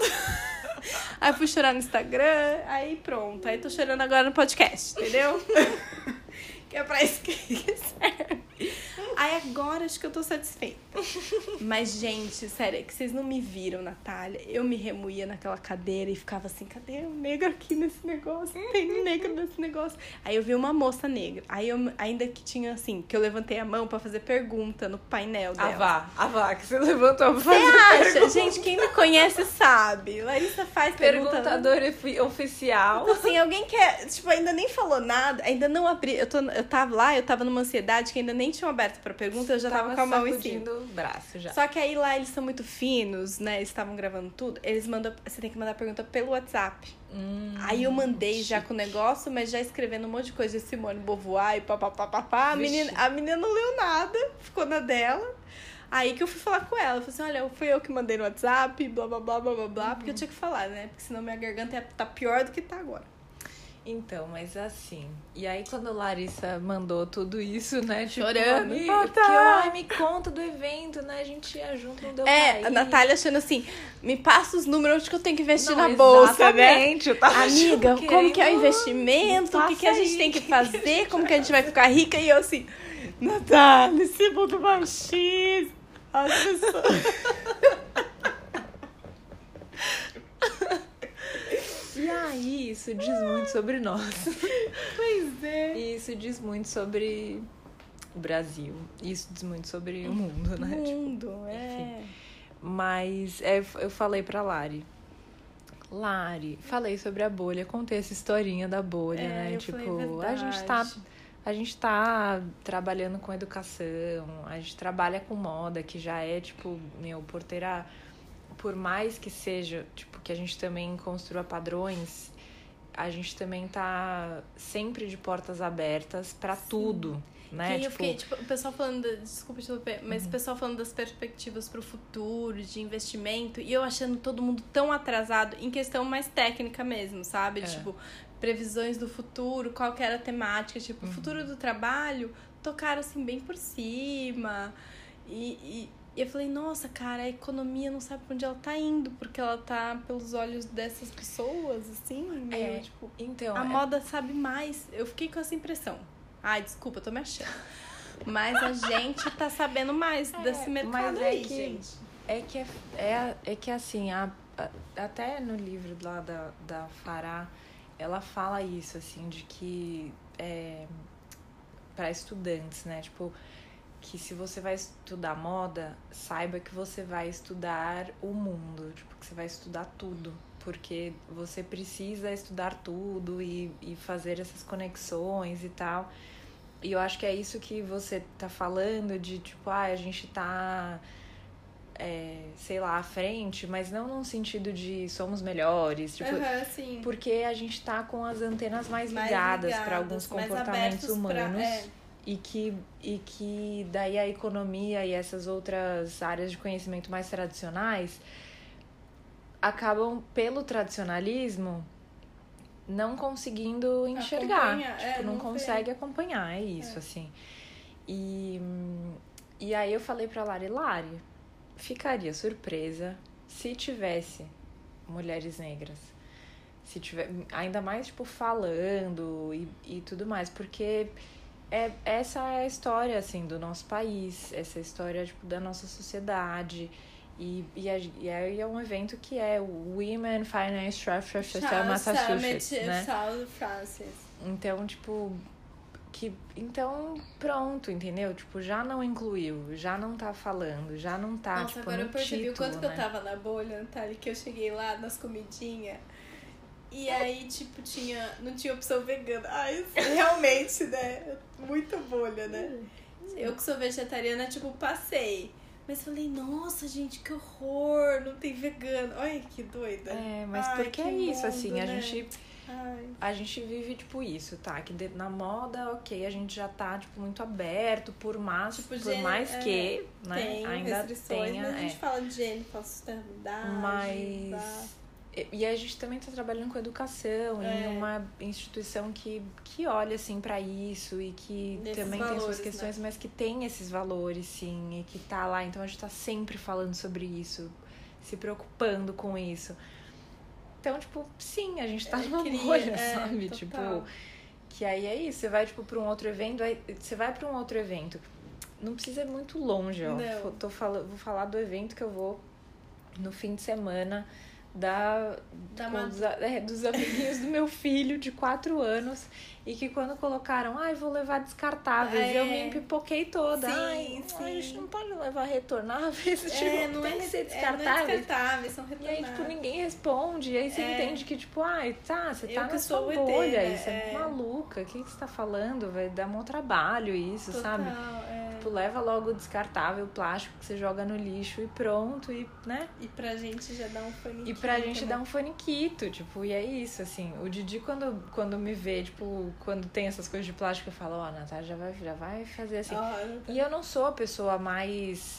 Aí fui chorar no Instagram, aí pronto. Aí tô chorando agora no podcast, entendeu? Que é pra isso que serve. Aí agora acho que eu tô satisfeita. Mas, gente, sério, é que vocês não me viram, Natália. Eu me remoía naquela cadeira e ficava assim, cadê o negro aqui nesse negócio? Tem negro nesse negócio. Aí eu vi uma moça negra. Aí eu ainda que tinha assim, que eu levantei a mão pra fazer pergunta no painel dela. A vá, que você levantou pra fazer pergunta. Pergunta. Gente, quem me conhece sabe. Larissa faz perguntador oficial. Tipo assim, alguém quer, tipo, ainda nem falou nada, ainda não abri. Eu tava numa ansiedade que ainda nem tinham aberto pra pergunta, eu já tava com a mão em cima. O braço já. Só que aí lá eles são muito finos, né? Eles estavam gravando tudo. Você tem que mandar pergunta pelo WhatsApp. Aí eu mandei já com o negócio, mas já escrevendo um monte de coisa de Simone Beauvoir e papapá. A menina não leu nada, ficou na dela. Aí que eu fui falar com ela. Eu falei assim, olha, fui eu que mandei no WhatsApp, blá, blá, blá, blá, blá, blá. Porque eu tinha que falar, né? Porque senão minha garganta tá pior do que tá agora. Então, mas assim... E aí, quando a Larissa mandou tudo isso, né? Tipo, chorando. Me conta do evento, né? A gente ia junto, não deu pra ir. A Natália achando assim, me passa os números que eu tenho que investir na bolsa, né? Eu tava amiga, como que é o investimento? O que a gente tem que fazer? Como que a gente vai ficar rica? E eu assim, Natália, esse mundo machista. As pessoas... E aí, isso diz muito sobre nós. Pois é. E isso diz muito sobre o Brasil. Isso diz muito sobre o mundo, né? O mundo, tipo, enfim. Mas eu falei pra Lari, falei sobre a bolha, contei essa historinha da bolha, né? Tipo, a gente tá trabalhando com educação, a gente trabalha com moda, que já é, tipo, porteira... Por mais que seja, tipo, que a gente também construa padrões, a gente também tá sempre de portas abertas pra tudo, né? Eu fiquei, o pessoal falando, desculpa te interromper, mas o pessoal falando das perspectivas pro futuro, de investimento, e eu achando todo mundo tão atrasado em questão mais técnica mesmo, sabe? Tipo, previsões do futuro, qual que era a temática, tipo, o futuro do trabalho, tocaram assim bem por cima, e eu falei, nossa, cara, a economia não sabe pra onde ela tá indo, porque ela tá pelos olhos dessas pessoas, assim, meio, tipo... Então, a moda sabe mais. Eu fiquei com essa impressão. Ai, desculpa, eu tô me achando. Mas a gente tá sabendo mais desse mercado aí, gente. É que assim, até no livro lá da Farah, ela fala isso, assim, de que... pra estudantes, né, tipo... que se você vai estudar moda, saiba que você vai estudar o mundo, tipo, que você vai estudar tudo. porque você precisa estudar tudo e fazer essas conexões e tal. E eu acho que é isso que você tá falando de, tipo, a gente tá, sei lá, à frente, mas não num sentido de somos melhores, tipo, sim. porque a gente tá com as antenas mais ligadas para alguns comportamentos humanos. E que daí a economia e essas outras áreas de conhecimento mais tradicionais acabam, pelo tradicionalismo, não conseguindo enxergar. Tipo, não consegue acompanhar, é isso, assim. E aí eu falei pra Lari, ficaria surpresa se tivesse mulheres negras. Se tiver, ainda mais, tipo, falando e tudo mais, porque... essa é a história, assim, do nosso país, essa história, tipo, da nossa sociedade. E é um evento que é o Women Finance Massachusetts, né? Então, tipo, então, pronto, entendeu? Tipo, já não incluiu, já não tá falando, já não tá, Nossa, tipo, agora no eu percebi título, o quanto que né? eu tava na bolha, Natália, que eu cheguei lá nas comidinhas. E aí, tipo, não tinha opção vegana. Ai, realmente, né? Muita bolha, né? Eu que sou vegetariana, tipo, passei. Mas falei, nossa, gente, que horror, não tem vegano. Olha que doida. Mas porque é isso, mundo, assim, né? a gente vive, tipo, isso, tá? Que na moda, ok, a gente já tá, tipo, muito aberto, por mais que, né, tem ainda restrições, tenha... mas a gente fala de gênero, fala sustentabilidade. E a gente também tá trabalhando com educação em uma instituição que olha, assim, pra isso e que Nesses também valores, tem suas questões, né? mas que tem esses valores, sim, e que tá lá. Então a gente tá sempre falando sobre isso, se preocupando com isso. Então, tipo, sim, a gente tá numa bolha, sabe? Total. Tipo, que aí é isso, você vai, tipo, pra um outro evento, não precisa ir muito longe, ó. Vou falar do evento que eu vou no fim de semana dos amiguinhos do meu filho de 4 anos e que quando colocaram, vou levar descartáveis, eu me empipoquei toda. Sim. A gente não pode levar retornáveis, não tem que ser descartáveis. Não é descartáveis, são retornáveis. E aí, tipo, ninguém responde, e aí você entende que, tipo, você tá na sua ET, bolha, né? você é maluca, o que você tá falando? Vai dar mó trabalho isso, Total, sabe? Tipo, leva logo o descartável, o plástico que você joga no lixo e pronto, e, né? E pra gente já dá um faniquito. E pra gente dar um faniquito, tipo, e é isso, assim. O Didi, quando me vê, tipo, quando tem essas coisas de plástico, eu falo, a Natália já vai fazer assim. E eu não sou a pessoa mais...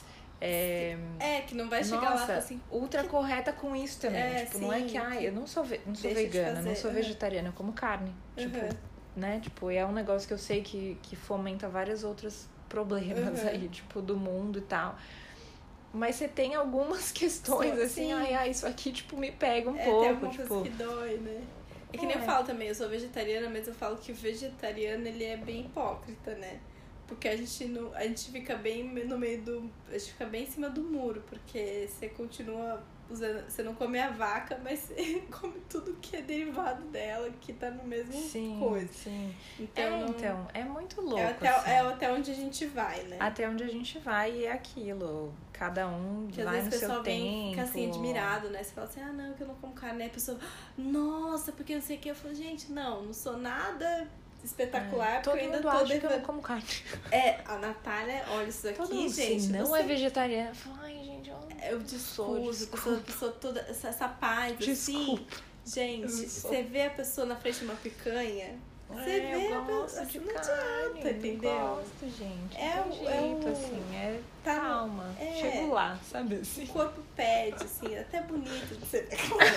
que não vai chegar lá assim... ultra correta com isso também. Tipo, não é que, eu não sou vegana, não sou vegetariana, eu como carne. Tipo, né? Tipo, é um negócio que eu sei que fomenta vários outros problemas aí, tipo, do mundo e tal. Mas você tem algumas questões, assim, isso aqui, tipo, me pega um pouco. Tem alguma tipo... coisa que dói, né? É que nem eu falo também, eu sou vegetariana, mas eu falo que o vegetariano, ele é bem hipócrita, né? Porque a gente fica bem no meio do... A gente fica bem em cima do muro, porque você continua usando... Você não come a vaca, mas você come tudo que é derivado dela, que tá no mesmo coisa. Sim. Então, é muito louco, é até onde a gente vai, né? Até onde a gente vai e é aquilo. Cada um que vai às vezes no seu tempo. O pessoal fica assim, admirado, né? Você fala assim, não, que eu não como carne. Aí a pessoa, nossa, porque não sei o que. Eu falo, gente, não sou nada... espetacular, porque eu ainda tô acha que eu não como carne. A Natália, olha isso aqui, gente. Se não é vegetariana, fala, ai, gente, eu discurso, a pessoa toda, essa paz, desculpa. Assim. Gente, você vê a pessoa na frente de uma picanha, você vê a pessoa, de não carne, adianta, entendeu? Eu gosto, gente. Assim, calma, chego lá, sabe assim? O corpo pede, assim, até bonito de ser.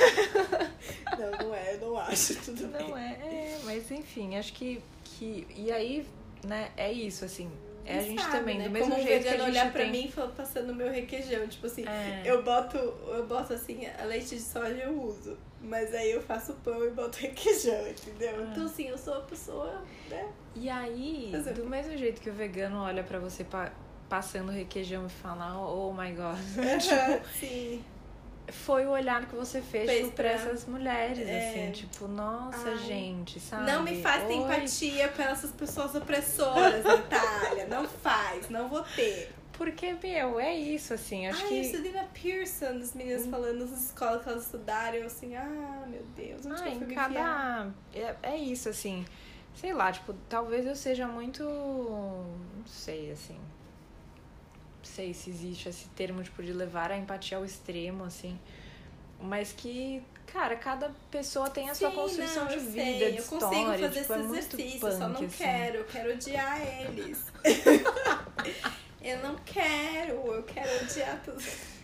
Não é, eu não acho, tudo bem. Não mas enfim, acho que e aí, né, é isso, assim. A gente também, né? do mesmo como jeito que a gente gente olhar pra mim e passando o meu requeijão, tipo assim, eu boto assim, a leite de soja eu uso, mas aí eu faço pão e boto requeijão, entendeu? Então assim, eu sou a pessoa, né? E aí, do mesmo jeito que o vegano olha pra você passando requeijão e fala, oh my god, tipo, sim. Foi o olhar que você fez tipo, pra essas mulheres, assim, tipo, nossa, gente, sabe? Não me faz ter empatia pra essas pessoas opressoras, Natália. Não faz, não vou ter. Porque, meu, é isso, assim, acho que... eu estudei na Pearson, as meninas falando nas escolas que elas estudaram, eu assim, meu Deus, onde que eu fui me enfiar? É isso, assim, sei lá, tipo, talvez eu seja muito, não sei, assim, não sei se existe esse termo, tipo, de levar a empatia ao extremo, assim, mas que, cara, cada pessoa tem a sua construção de vida, de história. Eu consigo fazer esse exercício, eu só não quero, eu quero odiar eles. Eu não quero, eu quero odiar tudo.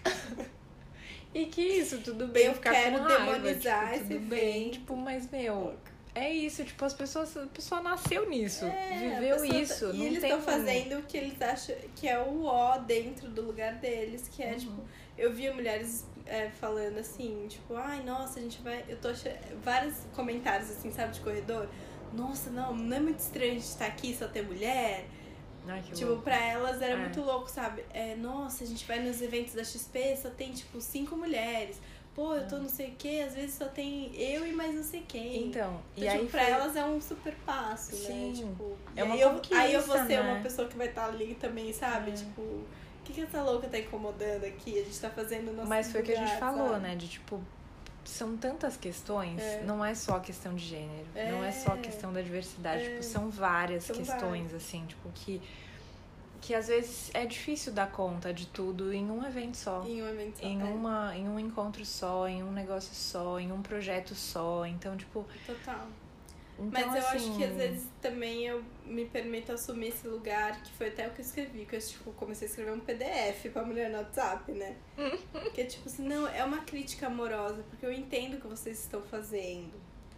E que isso, tudo bem, eu ficar quero com raiva, demonizar tipo, tudo bem, tipo, mas, meu, é isso, tipo, a pessoa nasceu nisso, viveu isso. E não eles estão fazendo o que eles acham que é o ó dentro do lugar deles, que é, tipo, eu vi mulheres falando assim, tipo, ai, nossa, a gente vai... Eu tô achando vários comentários, assim, sabe, de corredor. Nossa, não é muito estranho a gente estar aqui e só ter mulher. Ai, que tipo, louco. Pra elas era muito louco, sabe? Nossa, a gente vai nos eventos da XP, só tem, tipo, 5 mulheres. Pô, eu tô não sei o que, às vezes só tem eu e mais não sei quem. Então e tipo, aí pra elas é um super passo, Sim, né? Tipo, é uma conquista, aí eu vou ser né? uma pessoa que vai estar ali também, sabe? Tipo, o que essa louca tá incomodando aqui? A gente tá fazendo o nosso Mas foi o que a gente falou, sabe? né? De, tipo, são tantas questões, não é só a questão de gênero, não é só a questão da diversidade, tipo, são várias questões, assim, tipo, que às vezes é difícil dar conta de tudo em um evento só. Em um evento só. Em um encontro só, em um negócio só, em um projeto só. Então, tipo... Total. Então, mas eu assim... acho que às vezes também eu me permito assumir esse lugar, que foi até o que eu escrevi, que eu tipo, comecei a escrever um PDF pra mulher no WhatsApp, né? Que é tipo assim, não, é uma crítica amorosa, porque eu entendo o que vocês estão fazendo.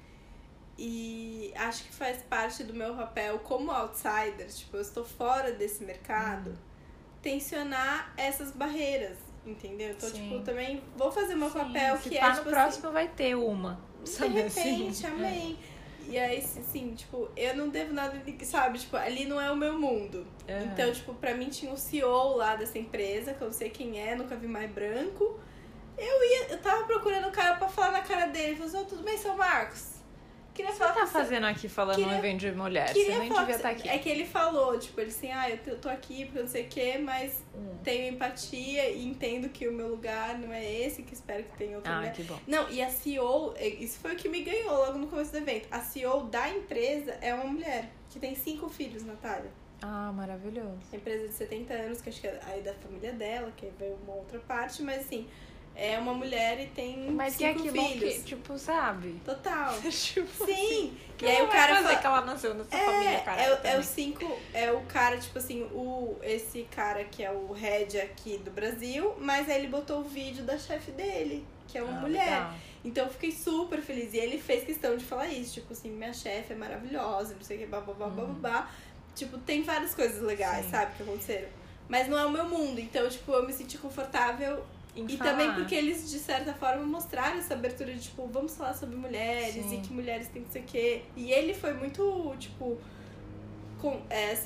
E acho que faz parte do meu papel como outsider, tipo, eu estou fora desse mercado, tensionar essas barreiras, entendeu? Então, tipo, também vou fazer o meu papel, se que tá tipo no próximo vai ter uma. De repente, amém. E aí, assim, tipo, eu não devo nada, sabe? Tipo, ali não é o meu mundo. Então, tipo, pra mim tinha o CEO lá dessa empresa, que eu não sei quem é, nunca vi mais branco. Eu tava procurando o cara pra falar na cara dele. Falei assim, tudo bem, seu Marcos? Queria falar que fazendo aqui falando num evento de mulher? Você nem devia estar aqui. É que ele falou, tipo, ele assim, eu tô aqui porque não sei o quê, mas tenho empatia e entendo que o meu lugar não é esse, que espero que tenha outro lugar. Que bom. Não, e a CEO, isso foi o que me ganhou logo no começo do evento. A CEO da empresa é uma mulher, que tem 5 filhos, Natália. Maravilhoso. A empresa de 70 anos, que acho que é aí da família dela, que veio uma outra parte, mas assim... É uma mulher e tem 5 filhos. Mas que é aquilo que, tipo, sabe? Total. Tipo, sim. E aí o cara fala que ela nasceu nessa família, cara. É o 5, é o cara, tipo assim, esse cara que é o head aqui do Brasil, mas aí ele botou o vídeo da chefe dele, que é uma mulher. Legal. Então eu fiquei super feliz. E ele fez questão de falar isso, tipo assim, minha chefe é maravilhosa, não sei o que, babá. Tipo, tem várias coisas legais, sabe, que aconteceram. Mas não é o meu mundo, então, tipo, eu me senti confortável. E também porque eles, de certa forma, mostraram essa abertura de, tipo, vamos falar sobre mulheres e que mulheres têm que ser o quê. E ele foi muito, tipo, como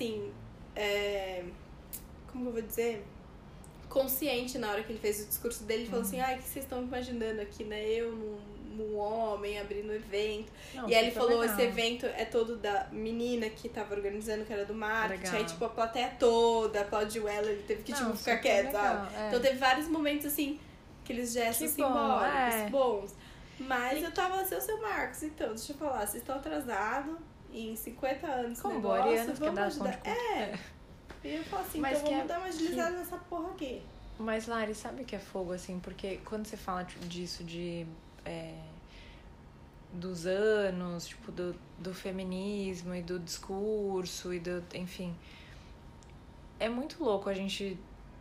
que eu vou dizer? Consciente na hora que ele fez o discurso dele. Ele falou assim, o que vocês estão imaginando aqui, né? Eu num homem abrindo o evento. E aí ele falou, legal. Esse evento é todo da menina que tava organizando, que era do marketing. Legal. Aí, tipo, a plateia toda aplaudiu ela, ele teve que, tipo, ficar quieto, sabe? Então teve vários momentos, assim, aqueles gestos simbólicos, bons. Mas eu tava assim, seu Marcos, então, deixa eu falar, vocês estão atrasados em 50 anos com negócio, vamos ajudar. E eu falo assim, mas então vamos dar uma agilizada nessa porra aqui. Mas, Lari, sabe o que é fogo, assim? Porque quando você fala disso de... dos anos, tipo, do feminismo e do discurso e do... Enfim, é muito louco a gente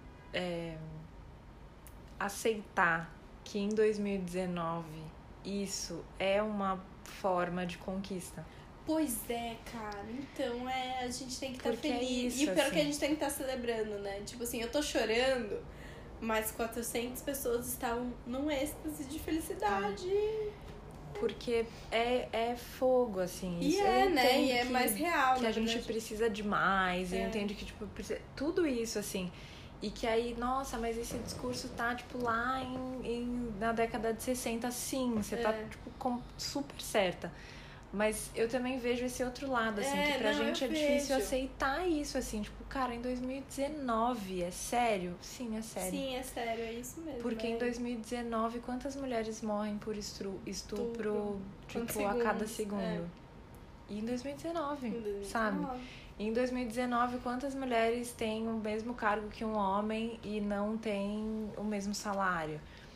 aceitar que em 2019 isso é uma forma de conquista. Pois é, cara. Então, a gente tem que estar feliz. É isso, e o pior assim. Que a gente tem que estar celebrando, né? Tipo assim, eu tô chorando, mas 400 pessoas estavam num êxtase de felicidade. Porque é fogo, assim. E isso né? E é mais real, que a gente precisa de mais. E entende que, tipo, tudo isso, assim. E que aí, nossa, mas esse discurso tá, tipo, lá na década de 60, sim. Você tá, tipo, super certa. Mas eu também vejo esse outro lado, assim, que pra gente é difícil aceitar isso, assim, tipo, cara, em 2019, é sério? Sim, é sério. Sim, é sério, é isso mesmo. Porque em 2019, quantas mulheres morrem por estupro tipo, a cada segundo? E em 2019, sabe? E em 2019, quantas mulheres têm o mesmo cargo que um homem e não têm o mesmo salário?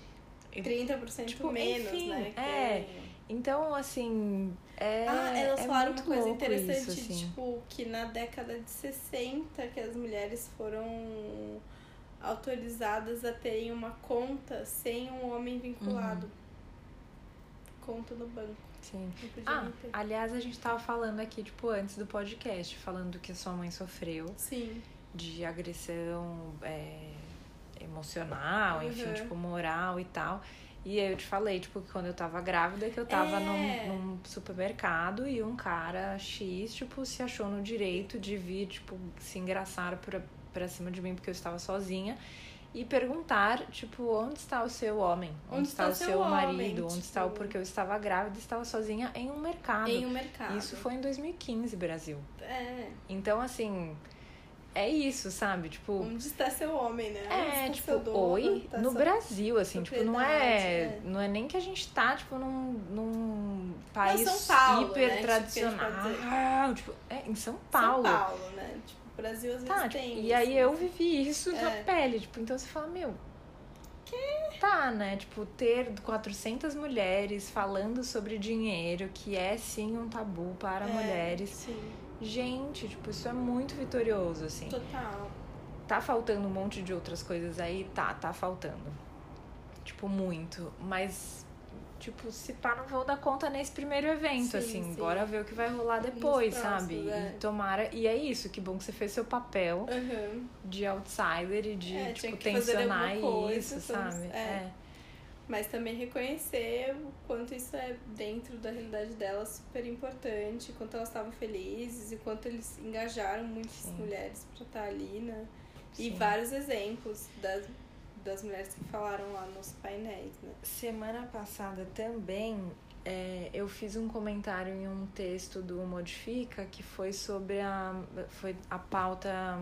30% tipo, menos, enfim, né? Então, assim, elas falaram uma coisa interessante, isso, assim. tipo, que na década de 60 que as mulheres foram autorizadas a terem uma conta sem um homem vinculado. Conta no banco. Sim. Aliás, a gente tava falando aqui, tipo, antes do podcast, falando do que a sua mãe sofreu. Sim. De agressão emocional, enfim, tipo, moral e tal. E eu te falei, tipo, que quando eu tava grávida, que eu tava num supermercado e um cara X, tipo, se achou no direito de vir, tipo, se engraçar pra cima de mim porque eu estava sozinha e perguntar, tipo, onde está o seu homem? Onde está o seu marido? Onde está o... Porque eu estava grávida e estava sozinha em um mercado. Isso foi em 2015, Brasil. Então, assim... É isso, sabe? Tipo... Onde está seu homem, né? Tipo, no Brasil, assim, tipo, não é nem que a gente tá, tipo, num país São Paulo, hiper né? tradicional. Tipo, em São Paulo. São Paulo, né? Tipo, o Brasil às vezes tem isso. E aí eu vivi isso na pele, tipo, então você fala, meu... Tá, né? Tipo, ter 400 mulheres falando sobre dinheiro, que é sim um tabu para mulheres. Sim. Gente, tipo, isso é muito vitorioso, assim. Total. Tá faltando um monte de outras coisas aí? Tá faltando. Tipo, muito. Mas, tipo, se pá, não vou dar conta nesse primeiro evento, assim. Bora ver o que vai rolar depois, sabe? E tomara... E é isso, que bom que você fez seu papel de outsider e de, tipo, tensionar isso, sabe? Mas também reconhecer o quanto isso é dentro da realidade delas super importante, o quanto elas estavam felizes e quanto eles engajaram muitas mulheres pra estar ali, né? E vários exemplos das mulheres que falaram lá nos painéis, né? Semana passada também eu fiz um comentário em um texto do Modifica que foi sobre a pauta...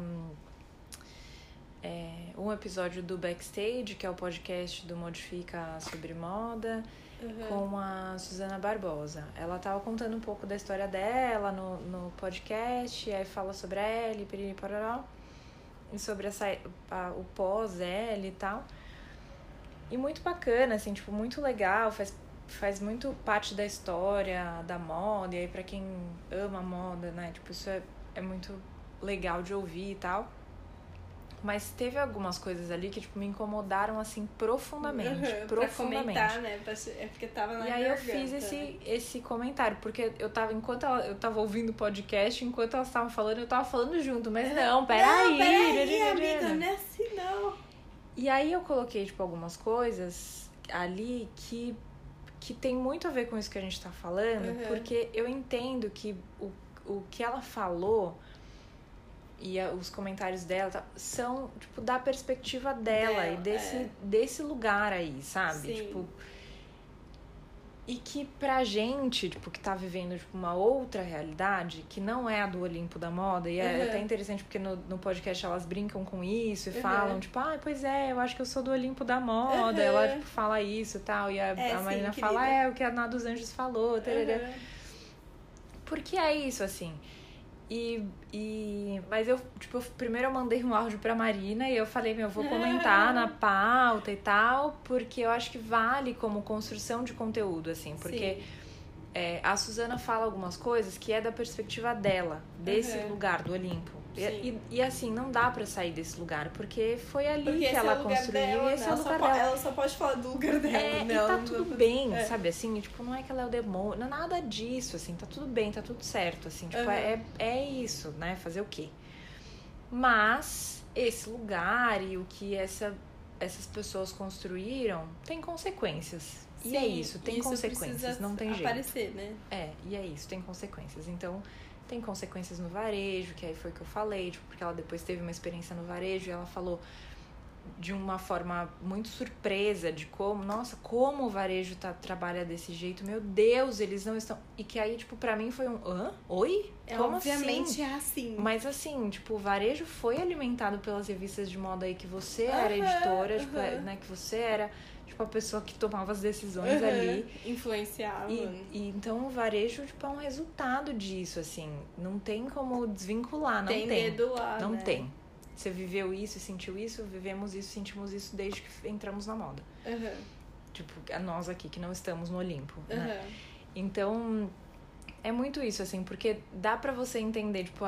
um episódio do Backstage, que é o podcast do Modifica sobre moda, com a Suzana Barbosa. Ela tava contando um pouco da história dela no podcast, aí fala sobre ela e sobre o pós-ela e tal. E muito bacana, assim, tipo, muito legal, faz muito parte da história da moda, e aí pra quem ama a moda, né, tipo, isso é muito legal de ouvir e tal. Mas teve algumas coisas ali que, tipo, me incomodaram, assim, profundamente. Pra comentar, né? É porque tava na garganta. E aí eu fiz esse comentário, porque enquanto eu tava ouvindo o podcast, enquanto elas estavam falando, eu tava falando junto. Mas não, peraí, amiga, não é assim, não. E aí eu coloquei, tipo, algumas coisas ali que tem muito a ver com isso que a gente tá falando, porque eu entendo que o que ela falou... E os comentários dela são, tipo, da perspectiva dela e desse lugar aí, sabe? Sim. Tipo, e que pra gente, tipo, que tá vivendo tipo, uma outra realidade, que não é a do Olimpo da moda, e é até interessante porque no podcast elas brincam com isso e falam, tipo, pois eu acho que eu sou do Olimpo da moda. Ela, tipo, fala isso e tal, e a Marina fala, o que a Ná dos Anjos falou, porque é isso, assim... Mas eu, tipo, primeiro eu mandei um áudio pra Marina e eu falei, vou comentar na pauta e tal, porque eu acho que vale como construção de conteúdo, assim, porque a Suzana fala algumas coisas que é da perspectiva dela, desse lugar do Olimpo. E assim, não dá pra sair desse lugar, porque foi ali que ela construiu e esse é o lugar dela. Ela só pode falar do lugar dela. E tá tudo bem, sabe, assim, tipo, não é que ela é o demônio, não é nada disso, assim, tá tudo bem, tá tudo certo, assim, tipo, é isso, né, fazer o quê? Mas esse lugar e o que essas pessoas construíram tem consequências. E é isso, tem consequências, não tem jeito. Aparecer, né? E é isso, tem consequências. Então, tem consequências no varejo, que aí foi o que eu falei, tipo, porque ela depois teve uma experiência no varejo e ela falou de uma forma muito surpresa de como o varejo trabalha desse jeito, meu Deus, eles não estão... E que aí, tipo, pra mim foi oi? Como obviamente assim? é assim. Mas assim, tipo, o varejo foi alimentado pelas revistas de moda aí que você era editora, tipo, né, que você era, tipo, a pessoa que tomava as decisões ali. Influenciava. E então o varejo, tipo, é um resultado disso, assim. Não tem como desvincular, não tem. Dedo lá, não né? tem. Você viveu isso, sentiu isso, vivemos isso, sentimos isso desde que entramos na moda. Tipo, nós aqui que não estamos no Olimpo, né? Então, é muito isso, assim, porque dá pra você entender, tipo,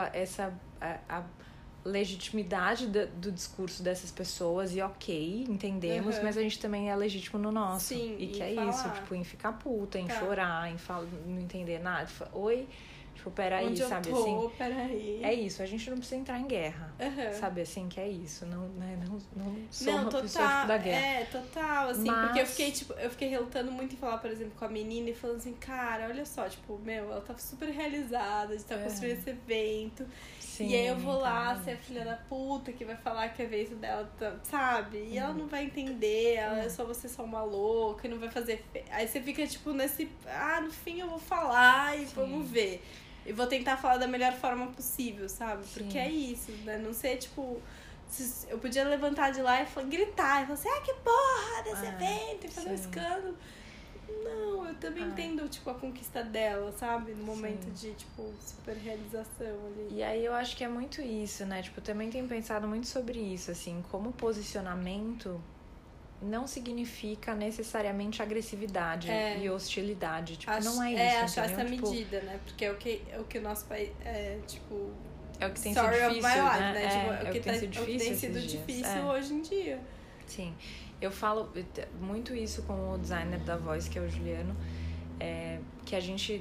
a legitimidade do discurso dessas pessoas e ok, entendemos, mas a gente também é legítimo no nosso. Sim, e que é falar. isso, tipo, em ficar puta, em chorar, em não entender nada. Oi... Tipo, peraí, onde sabe, eu tô, assim? Peraí. É isso, a gente não precisa entrar em guerra. Sabe, assim, que é isso. Não sou uma total, pessoa tipo, da guerra. Total, assim, mas... porque eu fiquei relutando muito em falar, por exemplo, com a menina e falando assim, cara, olha só, tipo, ela tá super realizada de estar construindo esse evento. Sim, e aí eu vou lá ser a filha da puta que vai falar que o evento dela, sabe? E ela não vai entender, ela é só você só uma louca e não vai fazer... Aí você fica, tipo, nesse... no fim eu vou falar e vamos ver. E vou tentar falar da melhor forma possível, sabe? Sim. Porque é isso, né? Não ser, tipo... Eu podia levantar de lá e gritar. E falar assim, que porra desse evento! E fazer um escândalo. Não, eu também entendo, tipo, a conquista dela, sabe? No momento de, tipo, super realização ali. E aí eu acho que é muito isso, né? Tipo, eu também tenho pensado muito sobre isso, assim. Como posicionamento... não significa necessariamente agressividade e hostilidade. Tipo, não é isso. Achar entendeu? essa tipo, medida, né? Porque é o que o nosso país tipo... É o que tem sido difícil, né? Tipo, É o que tem sido difícil hoje em dia. Sim. Eu falo muito isso com o designer da Voice, que é o Juliano, que a gente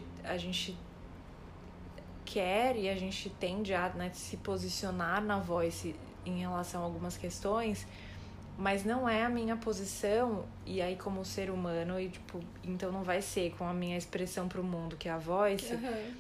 quer e a gente tende a, né, se posicionar na Voice em relação a algumas questões, mas não é a minha posição, e aí como ser humano, e tipo, então não vai ser com a minha expressão pro mundo, que é a Voice,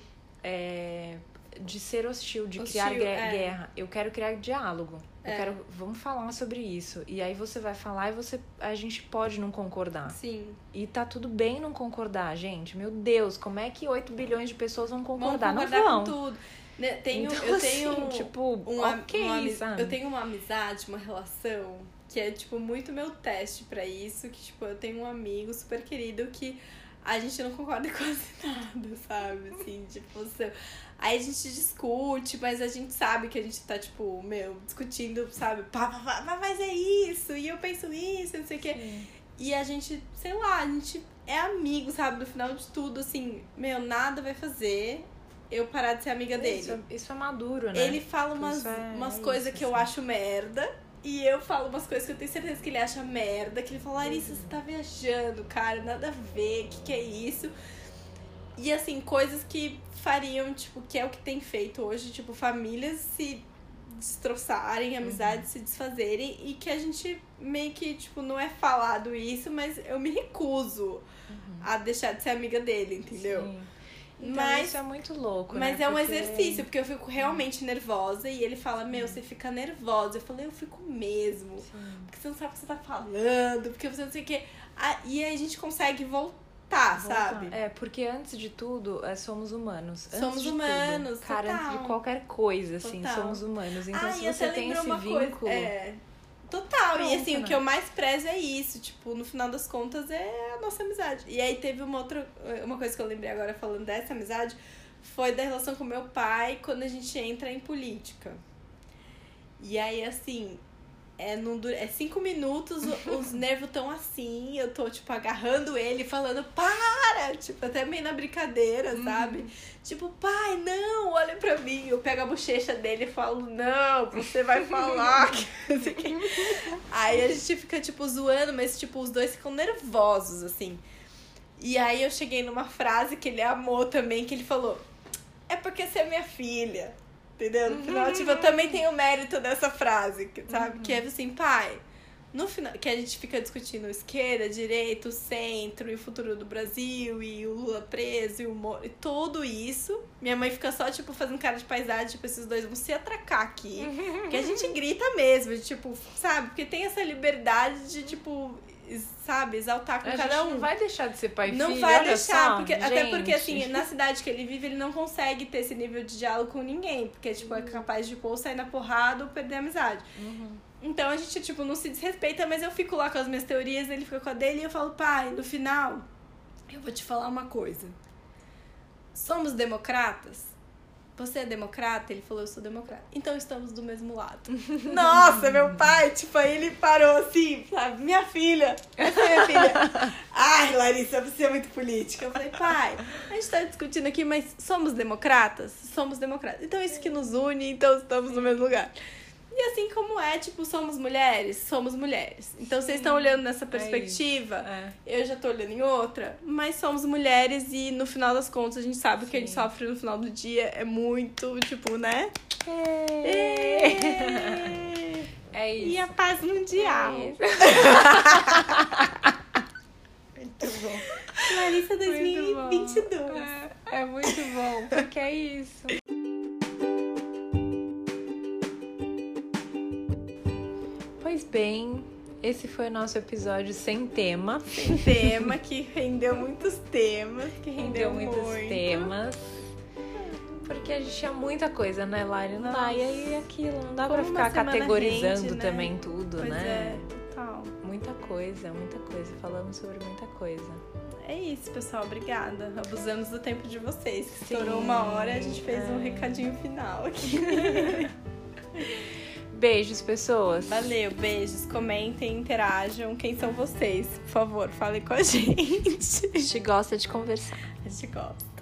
de ser hostil, de criar guerra. Eu quero criar diálogo. Vamos falar sobre isso. E aí você vai falar e a gente pode não concordar. Sim. E tá tudo bem não concordar, gente. Meu Deus, como é que 8 bilhões de pessoas vão concordar? Não vão. Com tudo. Eu tenho tipo, sabe? Eu tenho uma amizade, uma relação que é, tipo, muito meu teste pra isso, que, tipo, eu tenho um amigo super querido que a gente não concorda quase nada, sabe? Assim, tipo, aí a gente discute, mas a gente sabe que a gente tá, tipo, discutindo, sabe? Mas é isso, e eu penso isso, não sei o quê. E a gente, sei lá, a gente é amigo, sabe? No final de tudo, assim, nada vai fazer eu parar de ser amiga dele. Isso é maduro, né? Ele fala umas coisas que eu acho merda. E eu falo umas coisas que eu tenho certeza que ele acha merda. Que ele fala, Larissa, você tá viajando, cara, nada a ver, que é isso? E assim, coisas que fariam, tipo, que é o que tem feito hoje, tipo, famílias se destroçarem, amizades se desfazerem. E que a gente meio que, tipo, não é falado isso, mas eu me recuso a deixar de ser amiga dele, entendeu? Sim. Então, isso é muito louco, mas né? É um exercício, porque eu fico realmente nervosa. E ele fala, você fica nervosa. Eu falei, eu fico mesmo. Porque você não sabe o que você tá falando. Porque você não sei o que. E aí a gente consegue voltar, sabe? Porque antes de tudo, somos humanos. Somos humanos, tudo, cara, antes de qualquer coisa, assim, somos humanos. Então, se você tem esse vínculo... Total, e assim, o que eu mais prezo é isso, tipo, no final das contas é a nossa amizade. E aí teve uma coisa que eu lembrei agora falando dessa amizade, foi da relação com meu pai quando a gente entra em política. E aí, assim, é 5 minutos, os nervos tão assim, eu tô, tipo, agarrando ele, falando, para! Tipo, até meio na brincadeira, sabe? Tipo, pai, não, olha pra mim. Eu pego a bochecha dele e falo, não, você vai falar. Aí a gente fica, tipo, zoando, mas, tipo, os dois ficam nervosos, assim. E aí eu cheguei numa frase que ele amou também, que ele falou, é porque você é minha filha. Entendeu? No final, tipo, eu também tenho mérito dessa frase, sabe? Que é assim, pai, no final, que a gente fica discutindo esquerda, direita, o centro, e o futuro do Brasil, e o Lula preso, e o Moro, e tudo isso. Minha mãe fica só, tipo, fazendo cara de paisagem, tipo, esses dois vão se atracar aqui. Que a gente grita mesmo, tipo, sabe? Porque tem essa liberdade de, tipo, sabe, exaltar com cada um. Não vai deixar de ser pai e filho, não vai olha deixar, só, porque, gente. até porque, assim, na cidade que ele vive, ele não consegue ter esse nível de diálogo com ninguém. Porque, tipo, é capaz de ou sair na porrada ou perder a amizade. Então a gente, tipo, não se desrespeita, mas eu fico lá com as minhas teorias, ele fica com a dele, e eu falo, pai, no final, eu vou te falar uma coisa. Somos democratas? Você é democrata? Ele falou, eu sou democrata. Então estamos do mesmo lado. Nossa, meu pai, tipo, aí ele parou assim, sabe? Minha filha, essa é minha filha. Ai, Larissa, você é muito política. Eu falei, pai, a gente tá discutindo aqui, mas somos democratas? Somos democratas. Então é isso que nos une, então estamos no mesmo lugar. E assim como é, tipo, somos mulheres? Somos mulheres. Então, vocês estão olhando nessa perspectiva, eu já tô olhando em outra, mas somos mulheres e no final das contas a gente sabe o que a gente sofre no final do dia é muito, tipo, né? É isso. E a paz mundial. Muito bom. Larissa 2022. É muito bom, porque é isso. Pois bem, esse foi o nosso episódio sem tema. Sem tema, que rendeu muitos temas. Que rendeu muitos temas. Porque a gente tinha muita coisa, né, Lari? Não dá, e aí aquilo, não dá pra ficar categorizando também tudo, pois né? É, total. Muita coisa. Falamos sobre muita coisa. É isso, pessoal. Obrigada. Abusamos do tempo de vocês. Estourou 1 hora, a gente fez um recadinho final aqui. Beijos, pessoas. Valeu, beijos. Comentem, interajam. Quem são vocês? Por favor, falem com a gente. A gente gosta de conversar. A gente gosta.